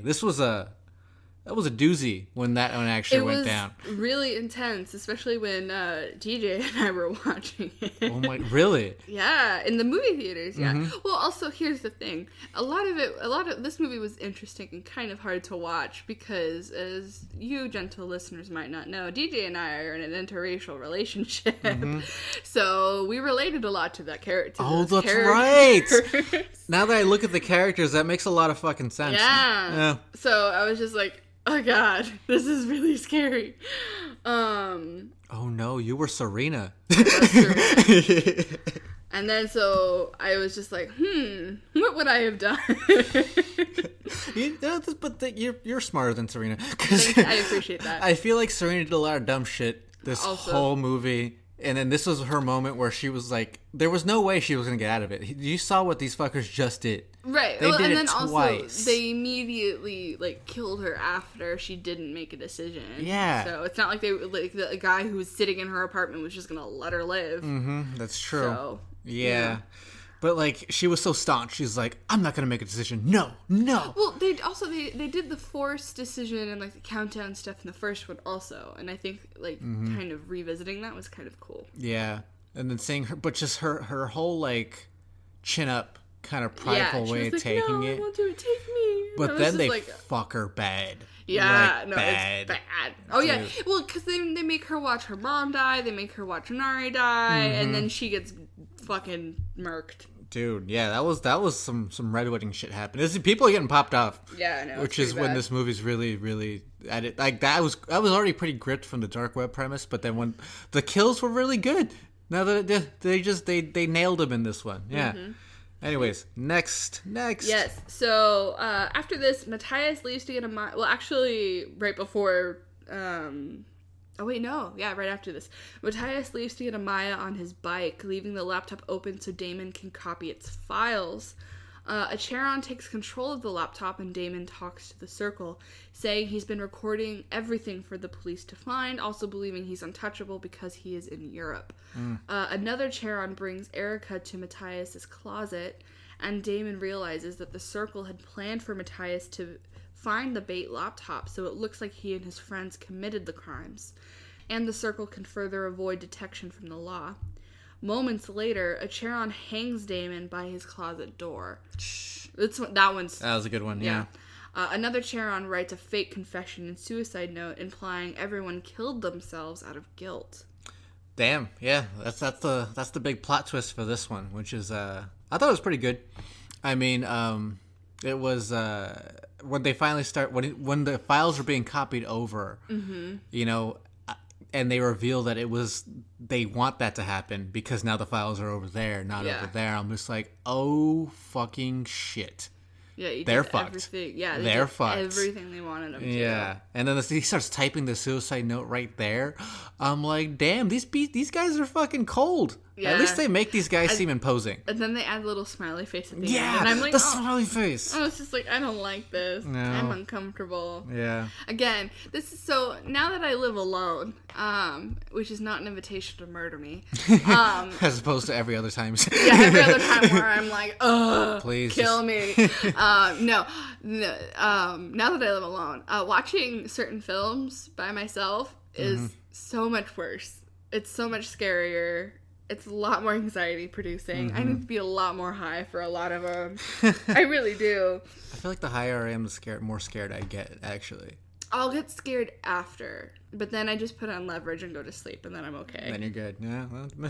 That was a doozy when that one actually went down. It was really intense, especially when DJ and I were watching it. Oh my, really? Yeah, in the movie theaters, yeah. Mm-hmm. Well, also, here's the thing. A lot of this movie was interesting and kind of hard to watch because, as you gentle listeners might not know, DJ and I are in an interracial relationship. Mm-hmm. So we related a lot to that character. Oh, that's right! Now that I look at the characters, that makes a lot of fucking sense. Yeah. So I was just like, oh god, this is really scary. Oh no, you were Serena. That's true. And then so I was just like, what would I have done? You're smarter than Serena. I appreciate that. I feel like Serena did a lot of dumb shit this Also. whole movie. And then this was her moment where she was like, there was no way she was going to get out of it. You saw what these fuckers just did. Right. They did and it then twice. also they immediately like killed her after she didn't make a decision. Yeah. So it's not like the guy who was sitting in her apartment was just gonna let her live. Mm-hmm. That's true. So, yeah. But like she was so staunch. She's like, I'm not gonna make a decision. No. Well, they did the forced decision and like the countdown stuff in the first one also, and I think like kind of revisiting that was kind of cool. Yeah. And then seeing her, but just her whole like chin up kind of prideful way of taking no, it. I won't do it. Take me. But then they fuck her bad. Yeah, like, no, bad. it's bad. Oh Dude. yeah, well, because they make her watch her mom die, they make her watch Nari die, and then she gets fucking murked. Dude, yeah, that was some red wedding shit happening. People are getting popped off. Yeah, I know. Which is when this movie's really at it. Like that was already pretty gripped from the dark web premise, but then when the kills were really good. Now that they nailed him in this one. Yeah. Mm-hmm. Anyways, next. Yes. So after this, Matthias leaves to get a well, actually, right before. Oh wait, no. Yeah, right after this, Matthias leaves to get a Maya on his bike, leaving the laptop open so Damon can copy its files. A Charon takes control of the laptop and Damon talks to the Circle, saying he's been recording everything for the police to find, also believing he's untouchable because he is in Europe. Another Charon brings Erica to Matthias's closet, and Damon realizes that the Circle had planned for Matthias to find the bait laptop, so it looks like he and his friends committed the crimes, and the Circle can further avoid detection from the law. Moments later, a Charon hangs Damon by his closet door. That was a good one, yeah. Another Charon writes a fake confession and suicide note implying everyone killed themselves out of guilt. Damn, yeah, that's the big plot twist for this one, which is I thought it was pretty good. I mean, it was when they finally start when the files are being copied over, you know, and they reveal that they want that to happen because now the files are over there, not over there. I'm just like, oh fucking shit. Yeah, he they're did fucked. everything. Yeah, they They're did fucked. everything they wanted him to. Yeah, and then he starts typing the suicide note right there. I'm like, damn, these guys are fucking cold. Yeah. At least they make these guys seem imposing. And then they add a little smiley face at the Yeah, end. And I'm like, the smiley face. I was just like, I don't like this. No. I'm uncomfortable. Yeah. Again, this is so now that I live alone, which is not an invitation to murder me. As opposed to every other time. Yeah, every other time where I'm like, ugh, Please kill me. No. Now that I live alone, watching certain films by myself is so much worse. It's so much scarier. It's a lot more anxiety producing. I need to be a lot more high for a lot of them. I really do. I feel like the higher I am, the more scared I get, actually. I'll get scared after, but then I just put on Leverage and go to sleep, and then I'm okay. Then you're good. Yeah. Well,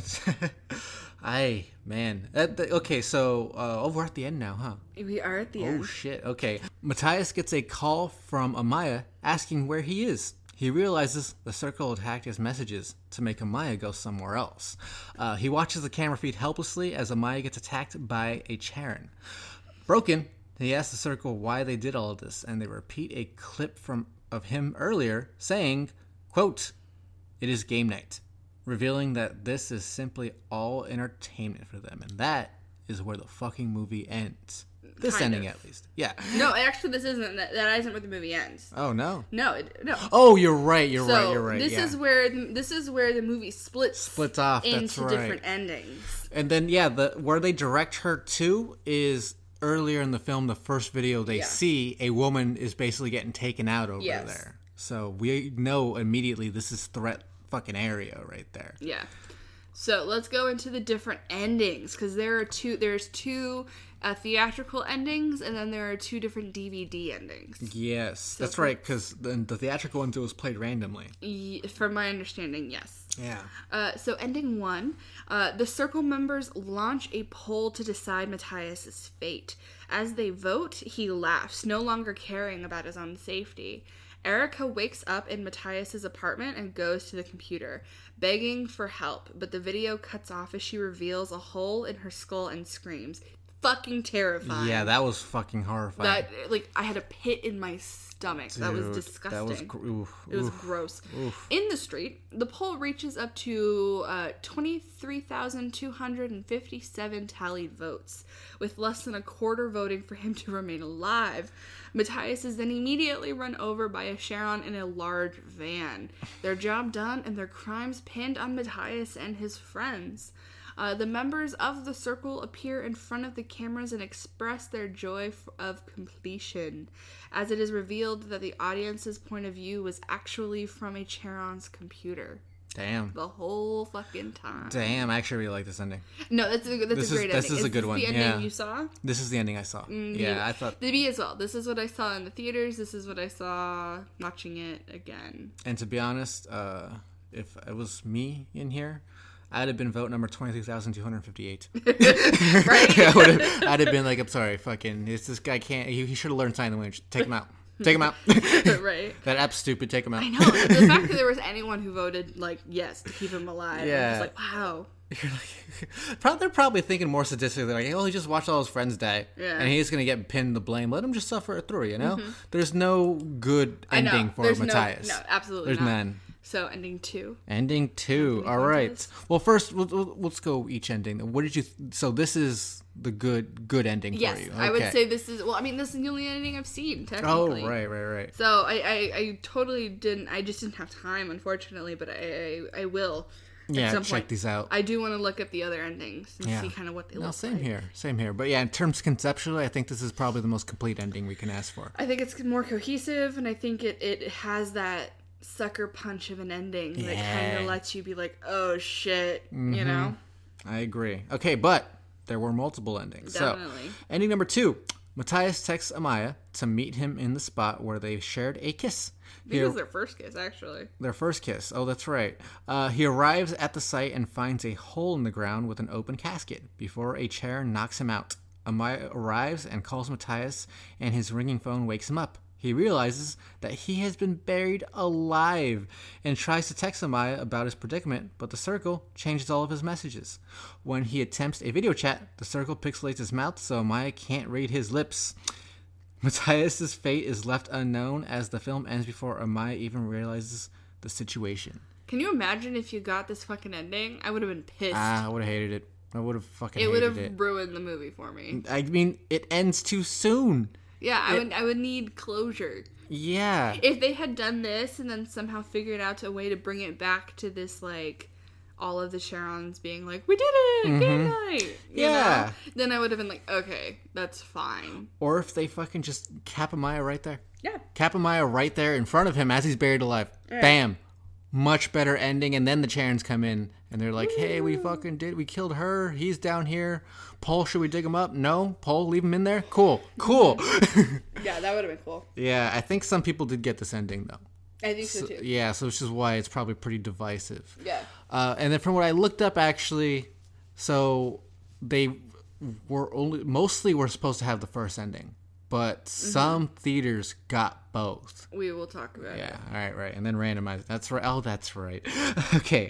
man. Okay, so we're at the end now, huh? We are at the end. Oh, shit. Okay. Matthias gets a call from Amaya asking where he is. He realizes the circle had hacked his messages to make Amaya go somewhere else. He watches the camera feed helplessly as Amaya gets attacked by a Charon. Broken, he asks the circle why they did all of this, and they repeat a clip of him earlier saying, quote, "It is game night," revealing that this is simply all entertainment for them, and that is where the fucking movie ends. This Kind ending, of. at least. Yeah. No, actually, this isn't. That isn't where the movie ends. Oh, no. No. Oh, you're right. You're So right. this Yeah. is where the movie splits off. That's into right. different endings. And then, yeah, where they direct her to is earlier in the film, the first video they see, a woman is basically getting taken out over Yes. there. So we know immediately this is threat fucking area right there. Yeah. So let's go into the different endings, because there's two theatrical endings, and then there are two different DVD endings. Yes, that's right, because the theatrical one was played randomly. From my understanding, yes. Yeah. So ending 1, the Circle members launch a poll to decide Matthias's fate. As they vote, he laughs, no longer caring about his own safety. Erica wakes up in Matthias's apartment and goes to the computer, begging for help, but the video cuts off as she reveals a hole in her skull and screams. Fucking terrifying. Yeah, that was fucking horrifying. I had a pit in my stomach. That was Dude, disgusting. That was It was gross. Oof. In the street, the poll reaches up to 23,257 tallied votes, with less than a quarter voting for him to remain alive. Matthias is then immediately run over by a Charon in a large van. Their job done and their crimes pinned on Matthias and his friends. The members of the Circle appear in front of the cameras and express their joy of completion, as it is revealed that the audience's point of view was actually from a Charon's computer. Damn. The whole fucking time. Damn, I actually really like this ending. No, that's a great ending. This is a good one. The ending Yeah. you saw? This is the ending I saw. Yeah, I thought. Me as well. This is what I saw in the theaters. This is what I saw watching it again. And to be honest, if it was me in here, I'd have been vote number 23,258. Right? I'd have been like, I'm sorry, fucking, this guy can't, he should have learned sign language. Take him out. Take him out. Right. That app's stupid. Take him out. I know. The fact that there was anyone who voted, like, yes, to keep him alive. Yeah. I'm just like, wow. You're like, they're probably thinking more sadistically, like, oh, he just watched all his friends die. Yeah. And he's going to get pinned the blame. Let him just suffer it through, you know? There's no good ending for There's Matthias. No, absolutely There's not. none. So, ending 2. Ending 2. All right. Well, first, let's go each ending. What did you? So this is the good ending Yes, for you. I would Okay. say this is. Well, I mean, this is the only ending I've seen. Oh, Technically. right. So I totally didn't. I just didn't have time, unfortunately. But I will. Yeah, at some check point. these out. I do want to look at the other endings and Yeah. see kind of what they No, look same like. Same here. But yeah, in terms conceptually, I think this is probably the most complete ending we can ask for. I think it's more cohesive, and I think it has that sucker punch of an ending that kind of lets you be like, oh shit, you know? I agree. Okay, but there were multiple endings. Definitely. So, ending number 2. Matthias texts Amaya to meet him in the spot where they shared a kiss. I think it was their first kiss, actually. Their first kiss. Oh, that's right. He arrives at the site and finds a hole in the ground with an open casket before a chair knocks him out. Amaya arrives and calls Matthias, and his ringing phone wakes him up. He realizes that he has been buried alive and tries to text Amaya about his predicament, but the Circle changes all of his messages. When he attempts a video chat, the Circle pixelates his mouth so Amaya can't read his lips. Matthias's fate is left unknown as the film ends before Amaya even realizes the situation. Can you imagine if you got this fucking ending? I would have been pissed. I would have hated it. I would have fucking it hated it. would have ruined the movie for me. I mean, it ends too soon. Yeah, I would need closure. Yeah. If they had done this and then somehow figured out a way to bring it back to this, like, all of the Sharons being like, we did it! Good night! You know? Then I would have been like, okay, that's fine. Or if they fucking just cap Amaya right there. Yeah. Cap Amaya right there in front of him as he's buried alive. Right. Bam! Much better ending. And then the Charons come in and they're like, hey, we killed her. He's down here. Paul, should we dig him up? No? Paul, leave him in there? Cool. Yeah, that would have been cool. Yeah, I think some people did get this ending, though. I think so too. Yeah, so which is why it's probably pretty divisive. Yeah. And then from what I looked up, actually, so they mostly were supposed to have the first ending, but some theaters got both. We will talk about it. Yeah, right. And then randomized. That's right. Oh, that's right. Okay.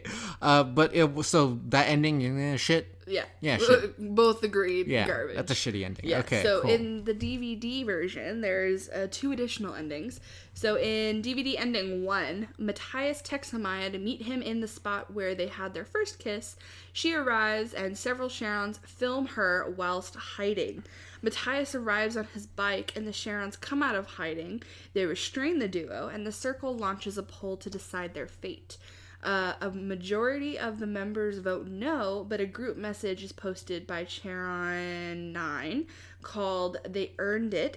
So that ending, shit. Yeah, shit. Both agreed. Yeah, garbage. that's a shitty ending. Yeah. Okay. So cool. in the DVD version, there's 2 additional endings. So in DVD ending 1, Matthias texts Amaya to meet him in the spot where they had their first kiss. She arrives, and several Sharons film her whilst hiding. Matthias arrives on his bike, and the Sharons come out of hiding. They restrain the duo, and the circle launches a poll to decide their fate. A majority of the members vote no, but a group message is posted by Charon 9 called They Earned It,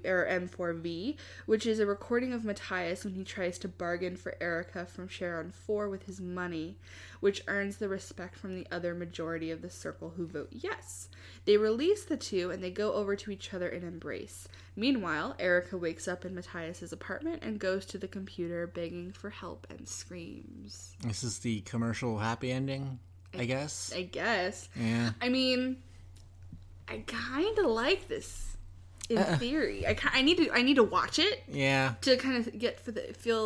M4V, which is a recording of Matthias when he tries to bargain for Erica from Charon 4 with his money, which earns the respect from the other majority of the circle who vote yes. They release the two, and they go over to each other and embrace. Meanwhile, Erica wakes up in Matthias's apartment and goes to the computer begging for help and screams. This is the commercial happy ending, I guess? I guess. Yeah. I mean, I kind of like this in theory. I need to watch it. Yeah. To kind of get the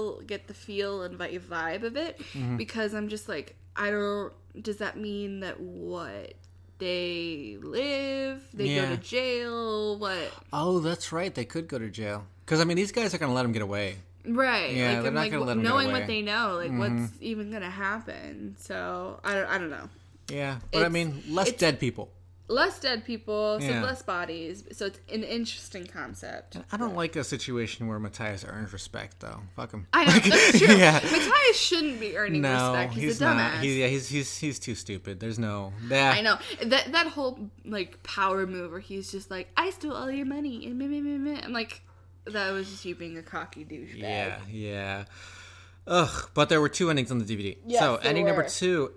feel and vibe of it, because I'm just like, does that mean that what? They live, they go to jail, what? Oh, that's right. They could go to jail. Because, I mean, these guys are going to let them get away. Right. Yeah, like, they're not going to let them get away. Knowing what they know, like, what's even going to happen. So, I don't know. Yeah. But, I mean, less dead people. Less dead people, so less bodies. So it's an interesting concept. I don't like a situation where Matthias earns respect, though. Fuck him. I know, that's true. Matthias shouldn't be earning respect. He's a dumbass. Not. He's too stupid. There's no... I know. That whole, like, power move where he's just like, I stole all your money, and meh. I'm like, that was just you being a cocky douchebag. Yeah. Ugh, but there were 2 endings on the DVD. Yes, so, ending number 2.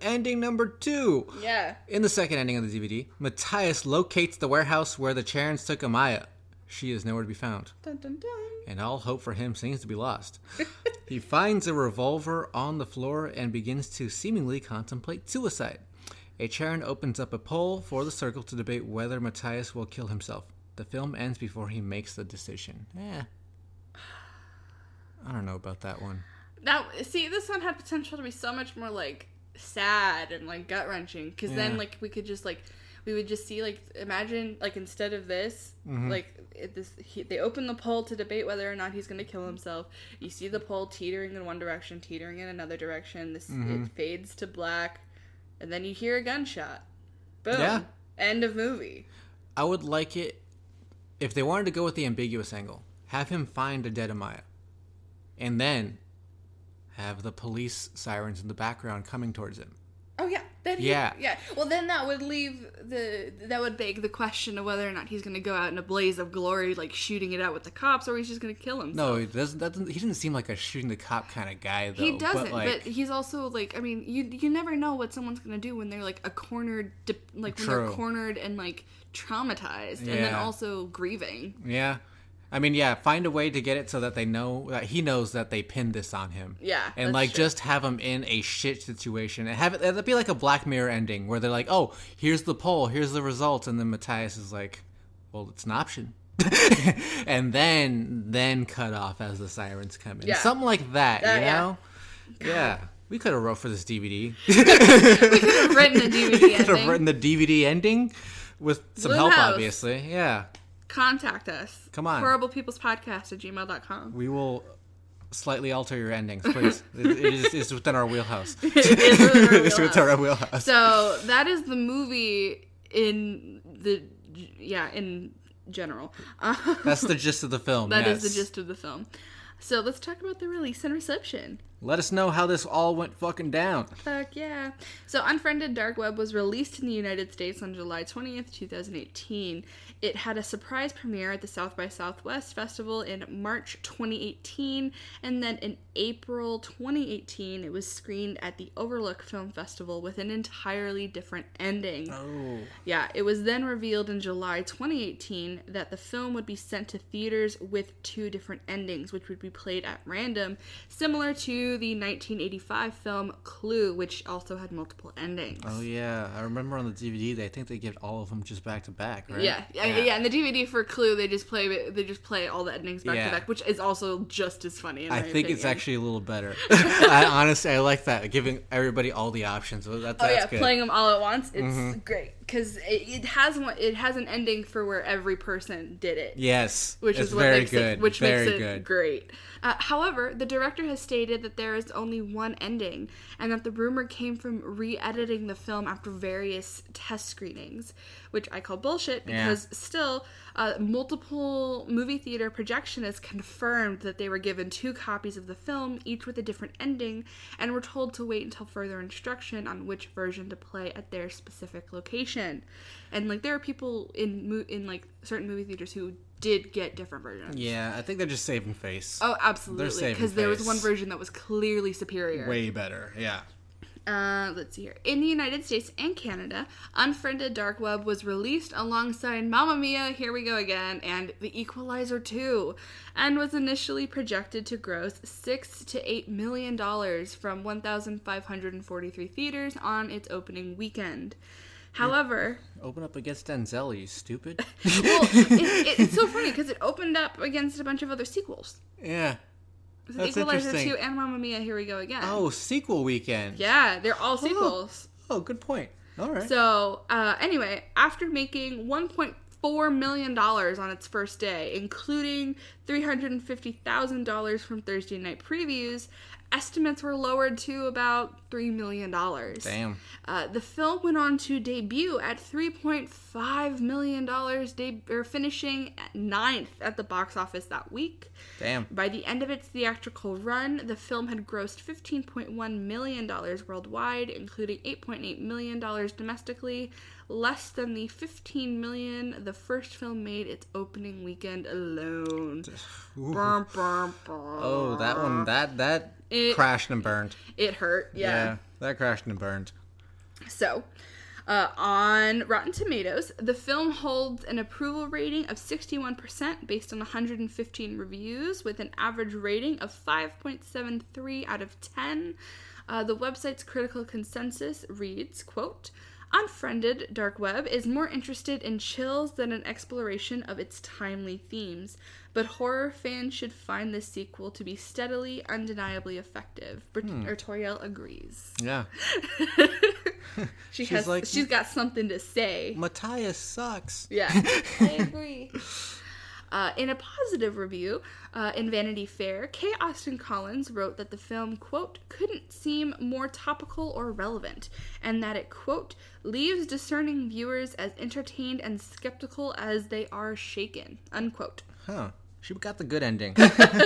Yeah. In the second ending of the DVD, Matthias locates the warehouse where the Charons took Amaya. She is nowhere to be found. Dun, dun, dun. And all hope for him seems to be lost. He finds a revolver on the floor and begins to seemingly contemplate suicide. A Charon opens up a poll for the circle to debate whether Matthias will kill himself. The film ends before he makes the decision. I don't know about that one. Now, see, this one had potential to be so much more, like, sad and, like, gut-wrenching. Because then, like, we could just, like, we would just see, like, imagine, like, instead of this, they open the poll to debate whether or not he's going to kill himself. You see the poll teetering in one direction, teetering in another direction. It fades to black. And then you hear a gunshot. Boom. Yeah. End of movie. I would like it, if they wanted to go with the ambiguous angle, have him find a dead Amaya. And then... have the police sirens in the background coming towards him. Oh, yeah. Yeah. Well, then that would beg the question of whether or not he's going to go out in a blaze of glory, like shooting it out with the cops, or he's just going to kill himself. No, he doesn't seem like a shooting the cop kind of guy, though. He doesn't, but he's also, like, I mean, you never know what someone's going to do when they're, like, when they're cornered and, like, traumatized, and then also grieving. Yeah. I mean, find a way to get it so that they know that he knows that they pinned this on him. Yeah, and like just have him in a shit situation and have it be like a Black Mirror ending where they're like, "Oh, here's the poll, here's the results," and then Matthias is like, "Well, it's an option," and then cut off as the sirens come in. Something like that, you know? Yeah. We could have wrote for this DVD. We could have written the DVD ending. We could have written the DVD ending with some help, obviously. Yeah. contact us. Come on. horriblepeoplespodcast@gmail.com. We will slightly alter your endings, please. It's within our wheelhouse. It is within our It's within our wheelhouse. So that is the movie in general. That's the gist of the film. That is the gist of the film. So let's talk about the release and reception. Let us know how this all went fucking down. Fuck yeah. So Unfriended Dark Web was released in the United States on July 20th, 2018. It had a surprise premiere at the South by Southwest Festival in March 2018, and then in April 2018, it was screened at the Overlook Film Festival with an entirely different ending. Oh. Yeah, it was then revealed in July 2018 that the film would be sent to theaters with 2 different endings, which would be played at random, similar to the 1985 film Clue, which also had multiple endings. Oh, yeah. I remember on the DVD, I think they give all of them just back to back, right? Yeah. And the DVD for Clue, they just play all the endings back to back, which is also just as funny. I think it's actually a little better. I like that, giving everybody all the options. That's good. Playing them all at once, it's great because it has an ending for where every person did it. Yes, which is what makes it great. However, the director has stated that there is only one ending, and that the rumor came from re-editing the film after various test screenings, which I call bullshit because still, multiple movie theater projectionists confirmed that they were given 2 copies of the film, each with a different ending, and were told to wait until further instruction on which version to play at their specific location. And there are people in certain movie theaters who did get different versions. Yeah, I think they're just saving face. Oh, absolutely. Because there was one version that was clearly superior. Way better, yeah. Let's see here. In the United States and Canada, Unfriended Dark Web was released alongside Mamma Mia, Here We Go Again, and The Equalizer 2, and was initially projected to gross $6 to $8 million from 1,543 theaters on its opening weekend. However... Open up against Denzel, you stupid. Well, it's so funny because it opened up against a bunch of other sequels. Yeah. That's Equalizer 2 and Mamma Mia, Here We Go Again. Oh, sequel weekend. Yeah, they're all sequels. Oh, good point. All right. So, anyway, after making $1.4 million on its first day, including $350,000 from Thursday night previews, estimates were lowered to about $3 million. Damn. The film went on to debut at $3.5 million, finishing at 9th at the box office that week. Damn. By the end of its theatrical run, the film had grossed $15.1 million worldwide, including $8.8 million domestically, less than the $15 million the first film made its opening weekend alone. Burr, burr, burr. Oh, that one, that crashed and burned. It hurt, yeah. That crashed and burned. So, on Rotten Tomatoes, the film holds an approval rating of 61% based on 115 reviews, with an average rating of 5.73 out of 10. The website's critical consensus reads, quote, Unfriended Dark Web is more interested in chills than an exploration of its timely themes, but horror fans should find this sequel to be steadily, undeniably effective. Toriel agrees. Yeah. She's got something to say. Matthias sucks. Yeah, I agree. In a positive review in Vanity Fair, K. Austin Collins wrote that the film, quote, couldn't seem more topical or relevant, and that it, quote, leaves discerning viewers as entertained and skeptical as they are shaken, unquote. Huh. She got the good ending.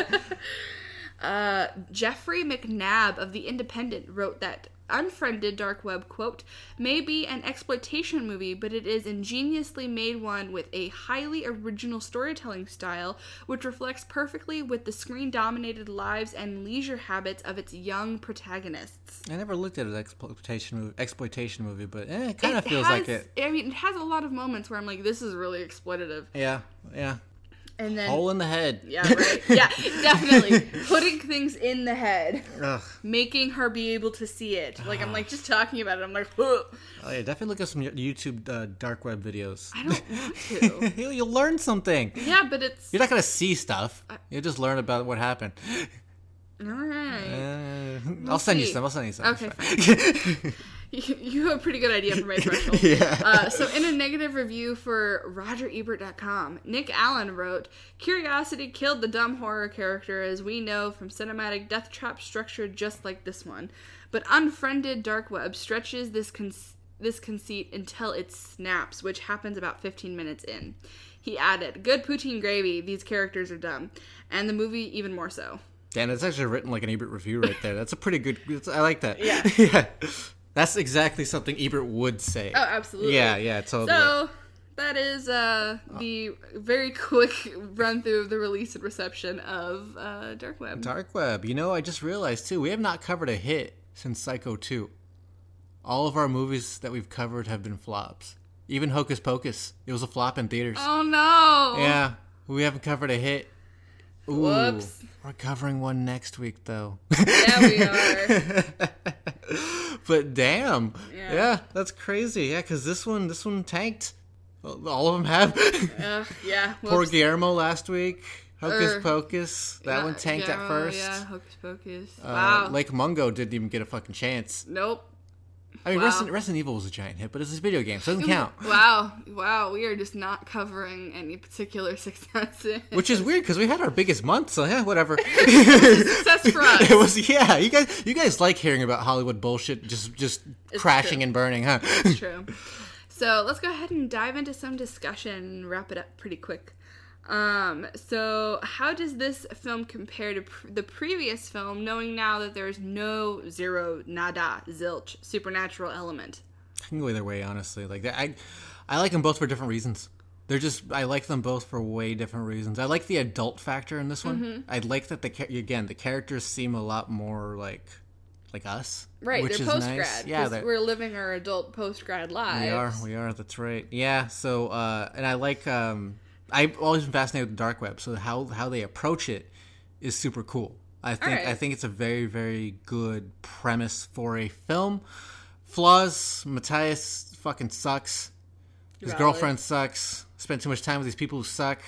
Jeffrey McNabb of The Independent wrote that Unfriended Dark Web, quote, may be an exploitation movie, but it is ingeniously made one with a highly original storytelling style, which reflects perfectly with the screen-dominated lives and leisure habits of its young protagonists. I never looked at an exploitation movie, but it kind of feels like it. I mean, it has a lot of moments where I'm like, this is really exploitative. Yeah. And then, hole in the head. Yeah, right. Yeah, definitely. Putting things in the head. Ugh. Making her be able to see it. Like, I'm like, just talking about it, I'm like, ugh. Oh, yeah, definitely look at some YouTube dark web videos. I don't want to. You'll learn something. Yeah, but it's... You're not going to see stuff. You'll just learn about what happened. All right. I'll send you some. Okay, fine. You have a pretty good idea for my threshold. Yeah. So in a negative review for RogerEbert.com, Nick Allen wrote, "Curiosity killed the dumb horror character as we know from cinematic death trap structured just like this one. But Unfriended Dark Web stretches this conceit until it snaps, which happens about 15 minutes in." He added, "Good poutine gravy, these characters are dumb. And the movie even more so." Dan, it's actually written like an Ebert review right there. That's a pretty good... I like that. Yeah. Yeah. That's exactly something Ebert would say. Oh, absolutely. Yeah, totally. So, that is the very quick run-through of the release and reception of Dark Web. Dark Web. You know, I just realized, too, we have not covered a hit since Psycho 2. All of our movies that we've covered have been flops. Even Hocus Pocus. It was a flop in theaters. Oh, no! Yeah, we haven't covered a hit. Ooh, Whoops. We're covering one next week, though. Yeah, we are. But damn. Yeah. That's crazy. Yeah, because this one tanked. All of them have. Yeah. Poor Whoops. Guillermo last week. Hocus Pocus. That one tanked at Guillermo, first. Yeah, Hocus Pocus. Wow. Lake Mungo didn't even get a fucking chance. Nope. I mean, Wow. Resident Evil was a giant hit, but it's a video game, so it doesn't count. Wow. We are just not covering any particular successes. Which is weird because we had our biggest month, so yeah, whatever. Success for us. It was, yeah. You guys like hearing about Hollywood bullshit just crashing true. and burning, huh? It's true. So let's go ahead and dive into some discussion and wrap it up pretty quick. So how does this film compare to the previous film, knowing now that there's no zero, nada, zilch, supernatural element? I can go either way, honestly. Like I like them both for different reasons. I like them both for way different reasons. I like the adult factor in this one. Mm-hmm. I like that the characters seem a lot more like us. Right, which they're is post-grad. nice. Yeah, we're living our adult post-grad lives. we are. That's right. Yeah. So, and I like. I've always been fascinated with the Dark Web. So how they approach it is super cool. I think it's a very, very good premise for a film. Flaws: Matthias fucking sucks. His Valid. girlfriend sucks. Spent too much time with these people who suck.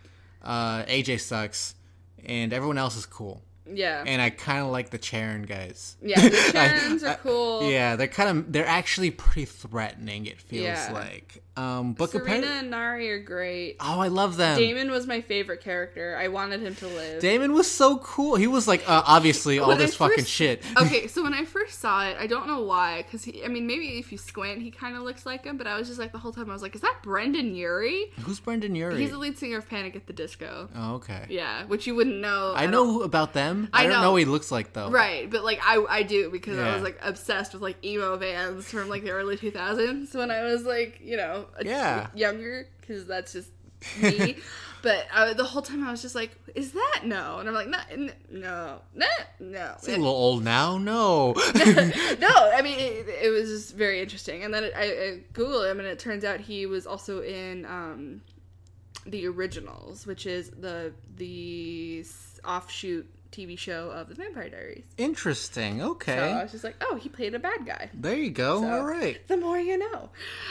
AJ sucks, and everyone else is cool. Yeah. And I kind of like the Charon guys. Yeah, the Charons are cool. Yeah, they're actually pretty threatening, it feels Yeah. like. But Serena and Nari are great. Oh, I love them. Damon was my favorite character. I wanted him to live. Damon was so cool. He was like, obviously, all When this I fucking first- shit. Okay, so when I first saw it, I don't know why, because maybe if you squint, he kind of looks like him, but I was just like, the whole time I was like, is that Brendan Urie? Who's Brendan Urie? He's the lead singer of Panic at the Disco. Oh, okay. Yeah, which you wouldn't know. I know about them. I don't know what he looks like, though. Right, but like I do because I Yeah. was like obsessed with like emo bands from like the early 2000s when I was like, younger, because that's just me. But the whole time I was just like, is that no? And I'm like, no. Is he a little old now? No. No, I mean, it was just very interesting. And then I Googled him, and it turns out he was also in The Originals, which is the offshoot TV show of The Vampire Diaries. Interesting. Okay. So I was just like, oh, he played a bad guy. There you go. So, All right. The more you know.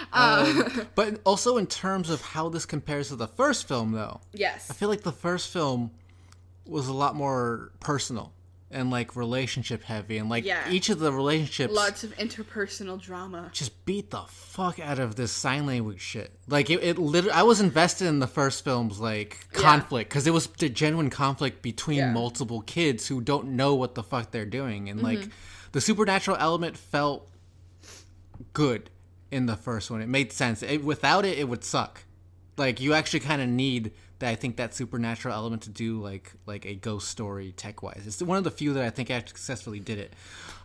But also in terms of how this compares to the first film, though. Yes. I feel like the first film was a lot more personal and like relationship heavy, and like each of the relationships, Lots of interpersonal drama. just beat the fuck out of this sign language shit. Like it literally, I was invested in the first film's like conflict because it was the genuine conflict between multiple kids who don't know what the fuck they're doing, and like the supernatural element felt good in the first one. It made sense. Without it, it would suck. Like you actually kind of need I think that supernatural element to do like a ghost story tech wise. It's one of the few that I think actually successfully did it.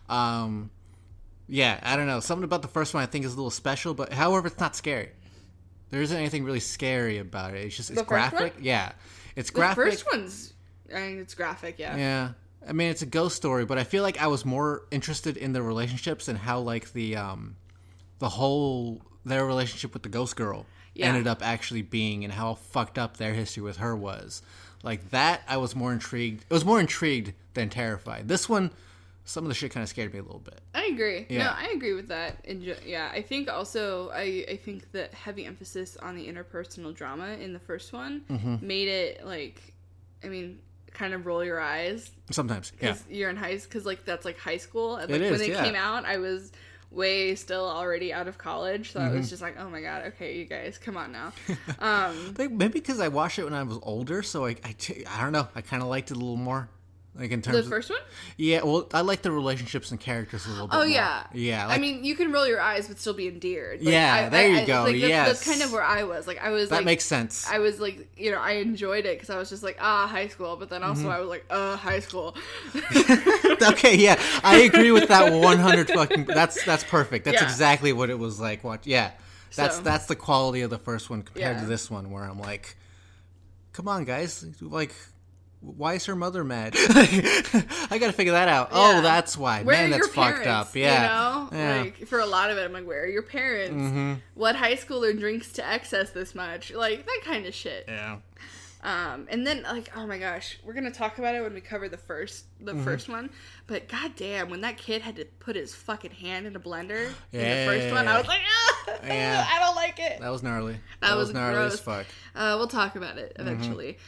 Yeah, I don't know. Something about the first one I think is a little special, but however, it's not scary. There isn't anything really scary about it. It's just it's graphic. Yeah, it's graphic. The first one's, it's graphic. Yeah. Yeah. I mean, it's a ghost story, but I feel like I was more interested in the relationships and how like the whole their relationship with the ghost girl ended up actually being, and how fucked up their history with her was. Like that, I was more intrigued. It was more intrigued than terrified. This one, some of the shit kind of scared me a little bit. I agree. Yeah. No, I agree with that. I think also, I think that heavy emphasis on the interpersonal drama in the first one made it like, I mean, kind of roll your eyes. Sometimes, yeah. You're in high school, because like that's like high school. And, It like, is, when it yeah. came out, I was way still already out of college, so I was just like, oh my god, okay, you guys, come on now. Maybe because I watched it when I was older, so I don't know. I kind of liked it a little more. Like in terms The first one? Yeah, well, I like the relationships and characters a little bit more. Yeah. Yeah. I mean, you can roll your eyes but still be endeared. Like, Yeah, there you go, yes. That's kind of where I was. Like, I was That like... makes sense. I was like, you know, I enjoyed it because I was just like, high school. But then also I was like, high school. Okay, yeah. I agree with that 100 fucking... That's perfect. That's Yeah. exactly what it was like. Yeah. So- That's the quality of the first one compared Yeah. to this one, where I'm like, come on, guys. Like... Why is her mother mad? I gotta figure that out. Yeah. Oh, that's why. Where Man, are that's your fucked parents, up. Yeah. You know? Yeah. Like, for a lot of it, I'm like, where are your parents? What high schooler drinks to excess this much? Like, that kind of shit. Yeah. And then, like, oh my gosh, we're gonna talk about it when we cover the first one. But goddamn, when that kid had to put his fucking hand in a blender in the first one, I was like, Yeah. I don't like it. That was gnarly. That was gnarly gross. as fuck. We'll talk about it eventually.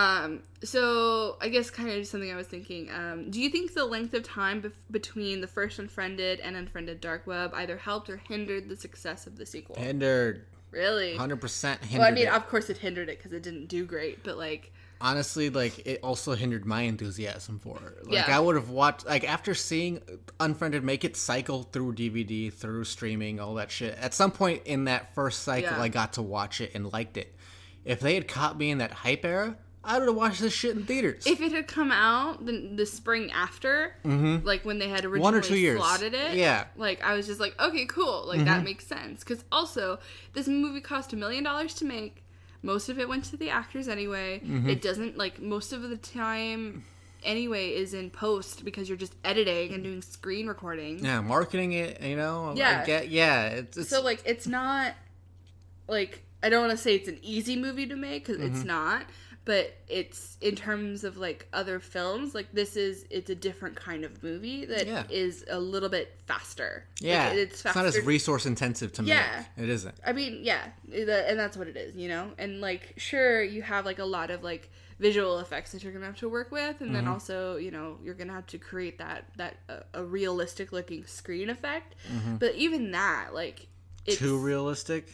So I guess kind of just something I was thinking. Do you think the length of time between the first Unfriended and Unfriended Dark Web either helped or hindered the success of the sequel? Hindered. Really? 100% hindered. Well, I mean, it. of course it hindered it because it didn't do great, but like... Honestly, like, it also hindered my enthusiasm for it. Like, Yeah. I would have watched, like, after seeing Unfriended make it cycle through DVD, through streaming, all that shit, at some point in that first cycle, Yeah. I got to watch it and liked it. If they had caught me in that hype era, I would have watched this shit in theaters. If it had come out the spring after, like when they had originally 1 or 2 years. slotted it, Yeah. like I was just like, okay, cool, like that makes sense. Because also, this movie cost $1 million to make. Most of it went to the actors anyway. It doesn't, like, most of the time anyway is in post because you're just editing and doing screen recording. Yeah, marketing it, you know? Yeah. It's So, like, it's not, like, I don't want to say it's an easy movie to make, because it's not, but it's, in terms of, like, other films, like, it's a different kind of movie that is a little bit faster. yeah, Like, it's not as resource intensive to make. It isn't. I mean, yeah, and that's what it is, you know? And, like, sure, you have, like, a lot of, like, visual effects that you're gonna have to work with, and then also, you know, you're gonna have to create a realistic looking screen effect. But even that, like, it's Too realistic?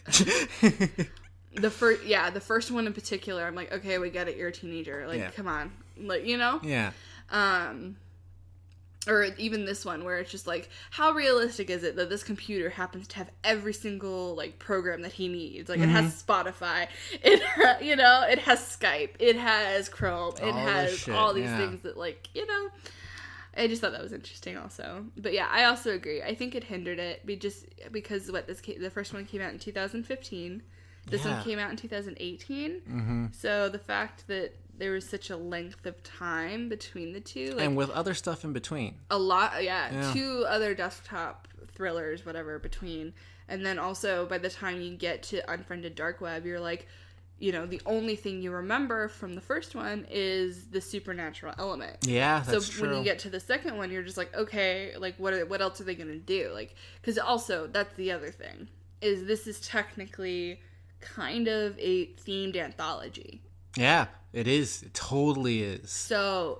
the first one in particular, I'm like, okay, we get it, you're a teenager, like, come on, like, you know? Yeah. Or even this one where it's just like, how realistic is it that this computer happens to have every single, like, program that he needs? Like, it has Spotify, it has Skype, it has Chrome, it has all these things that, like, you know, I just thought that was interesting also. But yeah, I also agree. I think it hindered it just because the first one came out in 2015. This one came out in 2018. So the fact that there was such a length of time between the two, like, And with other stuff in between. a lot, yeah. 2 other desktop thrillers, whatever, between, and then also by the time you get to Unfriended Dark Web, you're like, you know, the only thing you remember from the first one is the supernatural element. Yeah, that's so true. when you get to the second one, you're just like, okay, like, what else are they gonna do? Like, because also that's the other thing, is this is technically kind of a themed anthology. Yeah, it is. It totally is. So,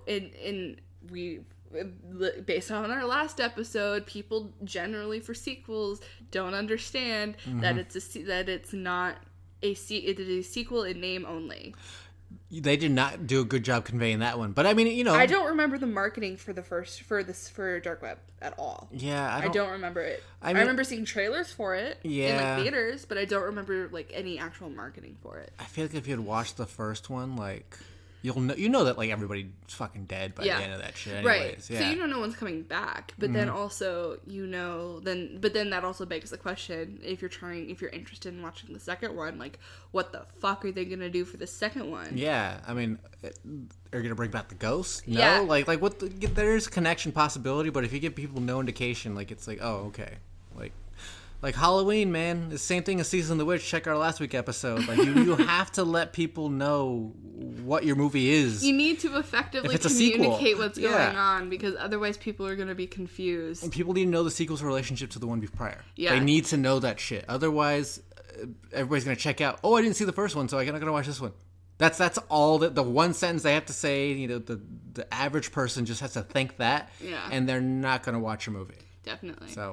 based on our last episode, people generally for sequels don't understand that it is a sequel in name only. They did not do a good job conveying that one. But I mean, you know, I don't remember the marketing for Dark Web at all. Yeah, I don't remember it. I mean, remember seeing trailers for it in, Yeah. like, theaters, but I don't remember, like, any actual marketing for it. I feel like if you had watched the first one, like, you know that, like, everybody's fucking dead by the end of that shit anyways. Right. Yeah. So you know no one's coming back, but then also, you know, then that also begs the question, if you're interested in watching the second one, like, what the fuck are they gonna do for the second one? Yeah, I mean, are you gonna bring back the ghost? No, Yeah. like what? There's connection possibility, but if you give people no indication, like, it's like, oh, okay, like Halloween, man, the same thing as Season of the Witch. Check our last week episode. Like, you have to let people know what your movie is. You need to effectively If it's a sequel, communicate what's yeah. going on, because otherwise people are gonna be confused. And people need to know the sequel's relationship to the one prior. Yeah. They need to know that shit. Otherwise, everybody's gonna check out. Oh, I didn't see the first one, so I'm not gonna watch this one. That's all the one sentence they have to say. You know, the average person just has to think that, Yeah. and they're not gonna watch your movie. Definitely. So,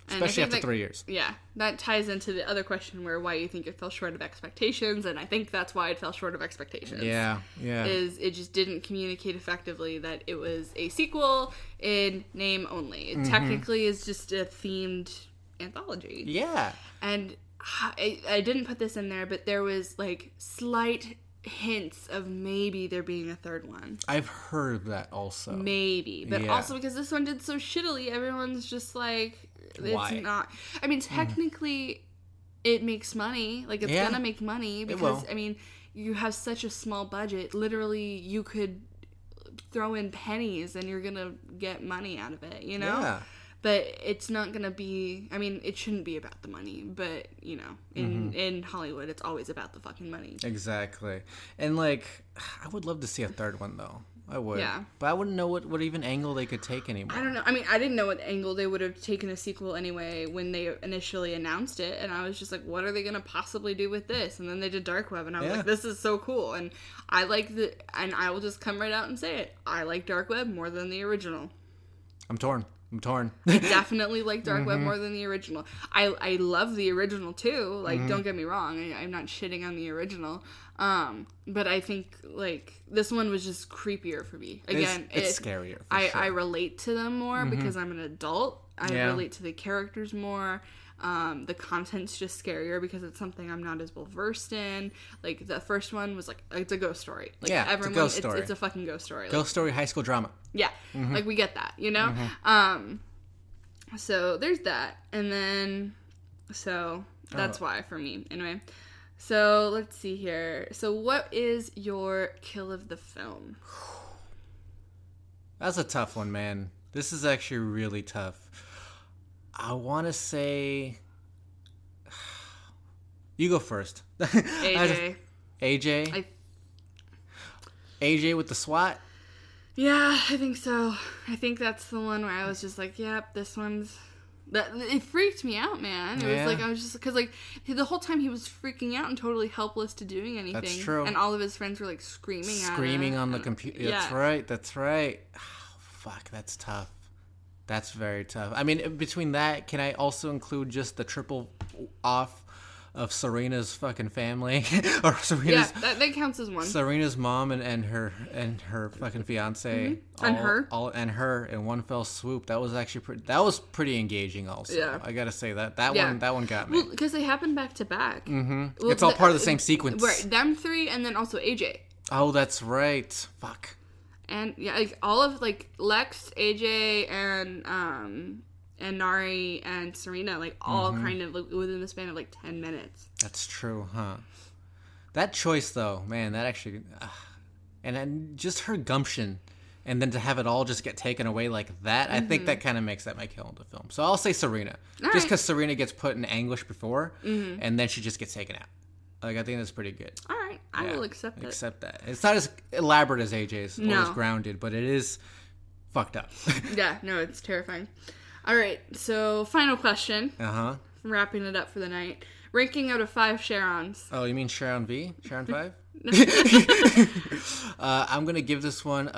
And especially after 3 years. Yeah, that ties into the other question where why you think it fell short of expectations, and I think that's why it fell short of expectations. Yeah. Is it just didn't communicate effectively that it was a sequel in name only. It technically is just a themed anthology. Yeah. And I didn't put this in there, but there was like slight hints of maybe there being a third one. I've heard of that also. Maybe. But also because this one did so shittily, everyone's just like, it's Why? not. I mean, technically, it makes money. Like, it's gonna make money because, I mean, you have such a small budget. Literally, you could throw in pennies and you're gonna get money out of it, you know? Yeah. But it's not gonna be, I mean, it shouldn't be about the money, but, you know, in Hollywood, it's always about the fucking money. Exactly. And, like, I would love to see a third one, though. I would. Yeah. But I wouldn't know what even angle they could take anymore. I don't know. I mean, I didn't know what angle they would have taken a sequel anyway when they initially announced it, and I was just like, what are they going to possibly do with this? And then they did Dark Web, and I was like, this is so cool. And I like and I will just come right out and say it. I like Dark Web more than the original. I'm torn. I definitely like Dark Web more than the original. I love the original too. Like, don't get me wrong. I'm not shitting on the original. But I think like this one was just creepier for me. Again, it's scarier. I relate to them more because I'm an adult. I relate to the characters more. The content's just scarier because it's something I'm not as well versed in. Like the first one was like it's a ghost story. Like, it's a ghost story. It's a fucking ghost story. Ghost story, high school drama. Yeah, like we get that, you know. So there's that, and then so that's why for me anyway. So let's see here. So what is your kill of the film? That's a tough one, man. This is actually really tough. I want to say... You go first. AJ. AJ? AJ with the SWAT? Yeah, I think so. I think that's the one where I was just like, yep, this one's... It freaked me out, man. It was like, I was just... Because, like, the whole time he was freaking out and totally helpless to doing anything. That's true. And all of his friends were, like, screaming at him. Screaming on the computer. Yeah. That's right. Oh, fuck, that's tough. That's very tough. I mean, between that, can I also include just the triple off of Serena's fucking family? Or Serena's, that counts as one. Serena's mom and her fucking fiance. And her. And her in one fell swoop. That was actually pretty engaging also. Yeah. I gotta say that one got me. Well, because they happened back to back. Mm-hmm. Well, it's all part of the same sequence. Right, them three and then also AJ. Oh, that's right. Fuck. And yeah, like all of like Lex, AJ, and Nari and Serena, like all kind of like, within the span of like 10 minutes. That's true, huh? That choice, though, man, that actually, and then just her gumption, and then to have it all just get taken away like that, I think that kind of makes that my kill in the film. So I'll say Serena, just because Serena gets put in anguish before, and then she just gets taken out. Like, I think that's pretty good. All right. I will accept it. Accept that. It's not as elaborate as AJ's or as grounded, but it is fucked up. Yeah, no, it's terrifying. All right. So, final question. Uh-huh. Wrapping it up for the night. Ranking out of 5 Sharons. Oh, you mean Sharon V? Sharon 5? I'm going to give this one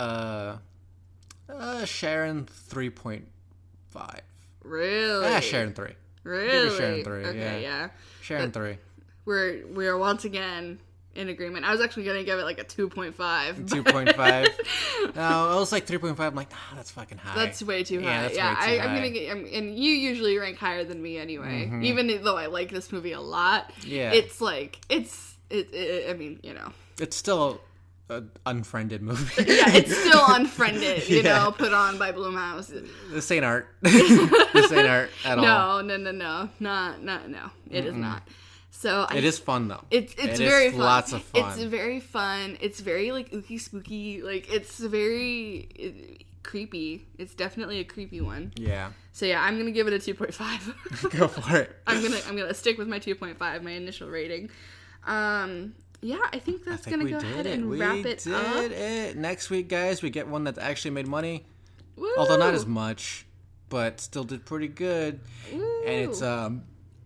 Sharon 3.5. Really? Yeah, Sharon 3. Really? Give her Sharon 3. Okay, yeah. Sharon 3. We're once again in agreement. I was actually going to give it like a 2.5. 2.5? No, I was like 3.5. I'm like, that's fucking high. That's way too high. Yeah, that's way too high. I'm going to get... and you usually rank higher than me anyway. Even though I like this movie a lot. Yeah. It's like... I mean, you know. It's still an unfriended movie. Yeah, it's still unfriended, you know, put on by Blumhouse. This ain't art. This ain't art at all. No. No. It is not. So it is fun though. It's very fun. Lots of fun. It's very fun. It's very like ooky spooky. Like it's very creepy. It's definitely a creepy one. Yeah. So yeah, I'm gonna give it a 2.5. Go for it. I'm gonna stick with my 2.5, my initial rating. Yeah, I think that's gonna go ahead and wrap it up. We did it. Next week, guys, we get one that actually made money. Woo! Although not as much, but still did pretty good. Woo! And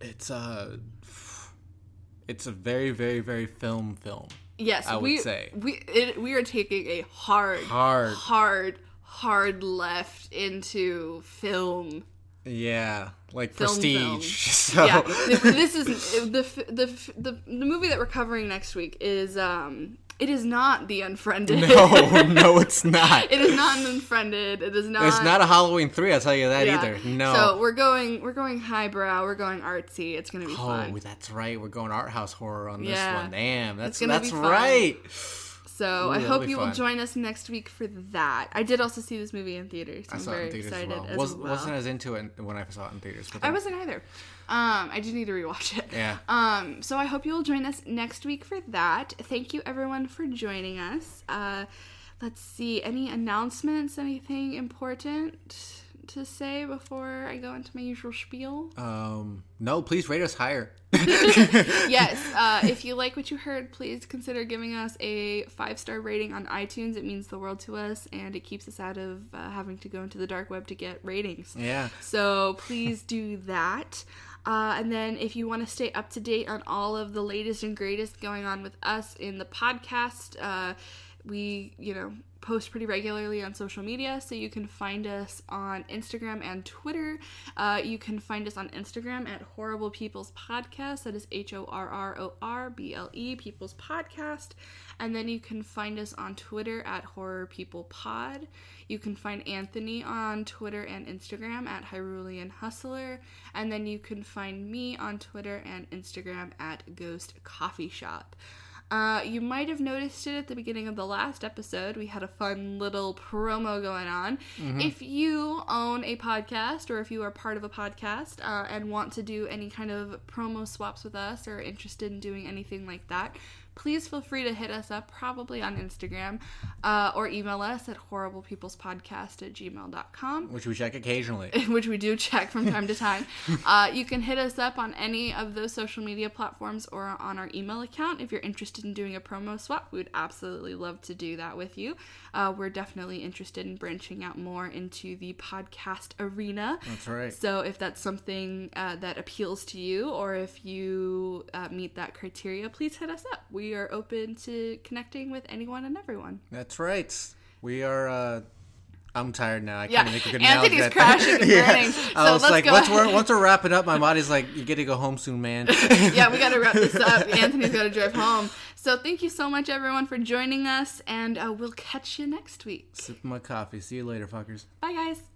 it's a very, very, very film. Yes, I would say we are taking a hard left into film Yeah, like Film. Prestige. So Yeah, this is the movie that we're covering next week is it is not The Unfriended. No, it's not. It is not an Unfriended. It is not. It's not a Halloween 3, I'll tell you that either. No. So we're going highbrow. We're going artsy. It's gonna be fun. Oh, that's right. We're going art house horror on this Yeah. one. Damn, that's gonna be fun. right. So Ooh, I that'll hope be you will fun. join us next week for that. I did also see this movie in theaters. I I'm saw it very in theaters excited as well. well. Wasn't as into it when I saw it in theaters. But I wasn't either. I do need to rewatch it. Yeah. So I hope you will join us next week for that. Thank you everyone for joining us. Let's see, any announcements, anything important to say before I go into my usual spiel? No, please rate us higher. Yes, if you like what you heard, please consider giving us a 5-star rating on iTunes. It means the world to us, and it keeps us out of having to go into the dark web to get ratings. Yeah. So please do that. And then if you want to stay up to date on all of the latest and greatest going on with us in the podcast, we, post pretty regularly on social media, so you can find us on Instagram and Twitter. You can find us on Instagram at Horrible People's Podcast. That is HORRORBLE People's Podcast. And then you can find us on Twitter at Horror People Pod. You can find Anthony on Twitter and Instagram at Hyrulean Hustler. And then you can find me on Twitter and Instagram at Ghost Coffee Shop. You might have noticed it at the beginning of the last episode. We had a fun little promo going on. Mm-hmm. If you own a podcast, or if you are part of a podcast and want to do any kind of promo swaps with us, or interested in doing anything like that, please feel free to hit us up, probably on Instagram, or email us at horriblepeoplespodcast@gmail.com. Which we check occasionally. Which we do check from time to time. You can hit us up on any of those social media platforms or on our email account if you're interested in doing a promo swap. We would absolutely love to do that with you. We're definitely interested in branching out more into the podcast arena. That's right. So if that's something that appeals to you, or if you meet that criteria, please hit us up. We are open to connecting with anyone and everyone. That's right. We are, I'm tired now. I can't make a good Anthony's analogy. crashing and burning. So I was like, let's once we're wrapping up, my body's like, you get to go home soon, man. Yeah, we got to wrap this up. Anthony's got to drive home. So thank you so much, everyone, for joining us, and we'll catch you next week. Sip my coffee. See you later, fuckers. Bye, guys.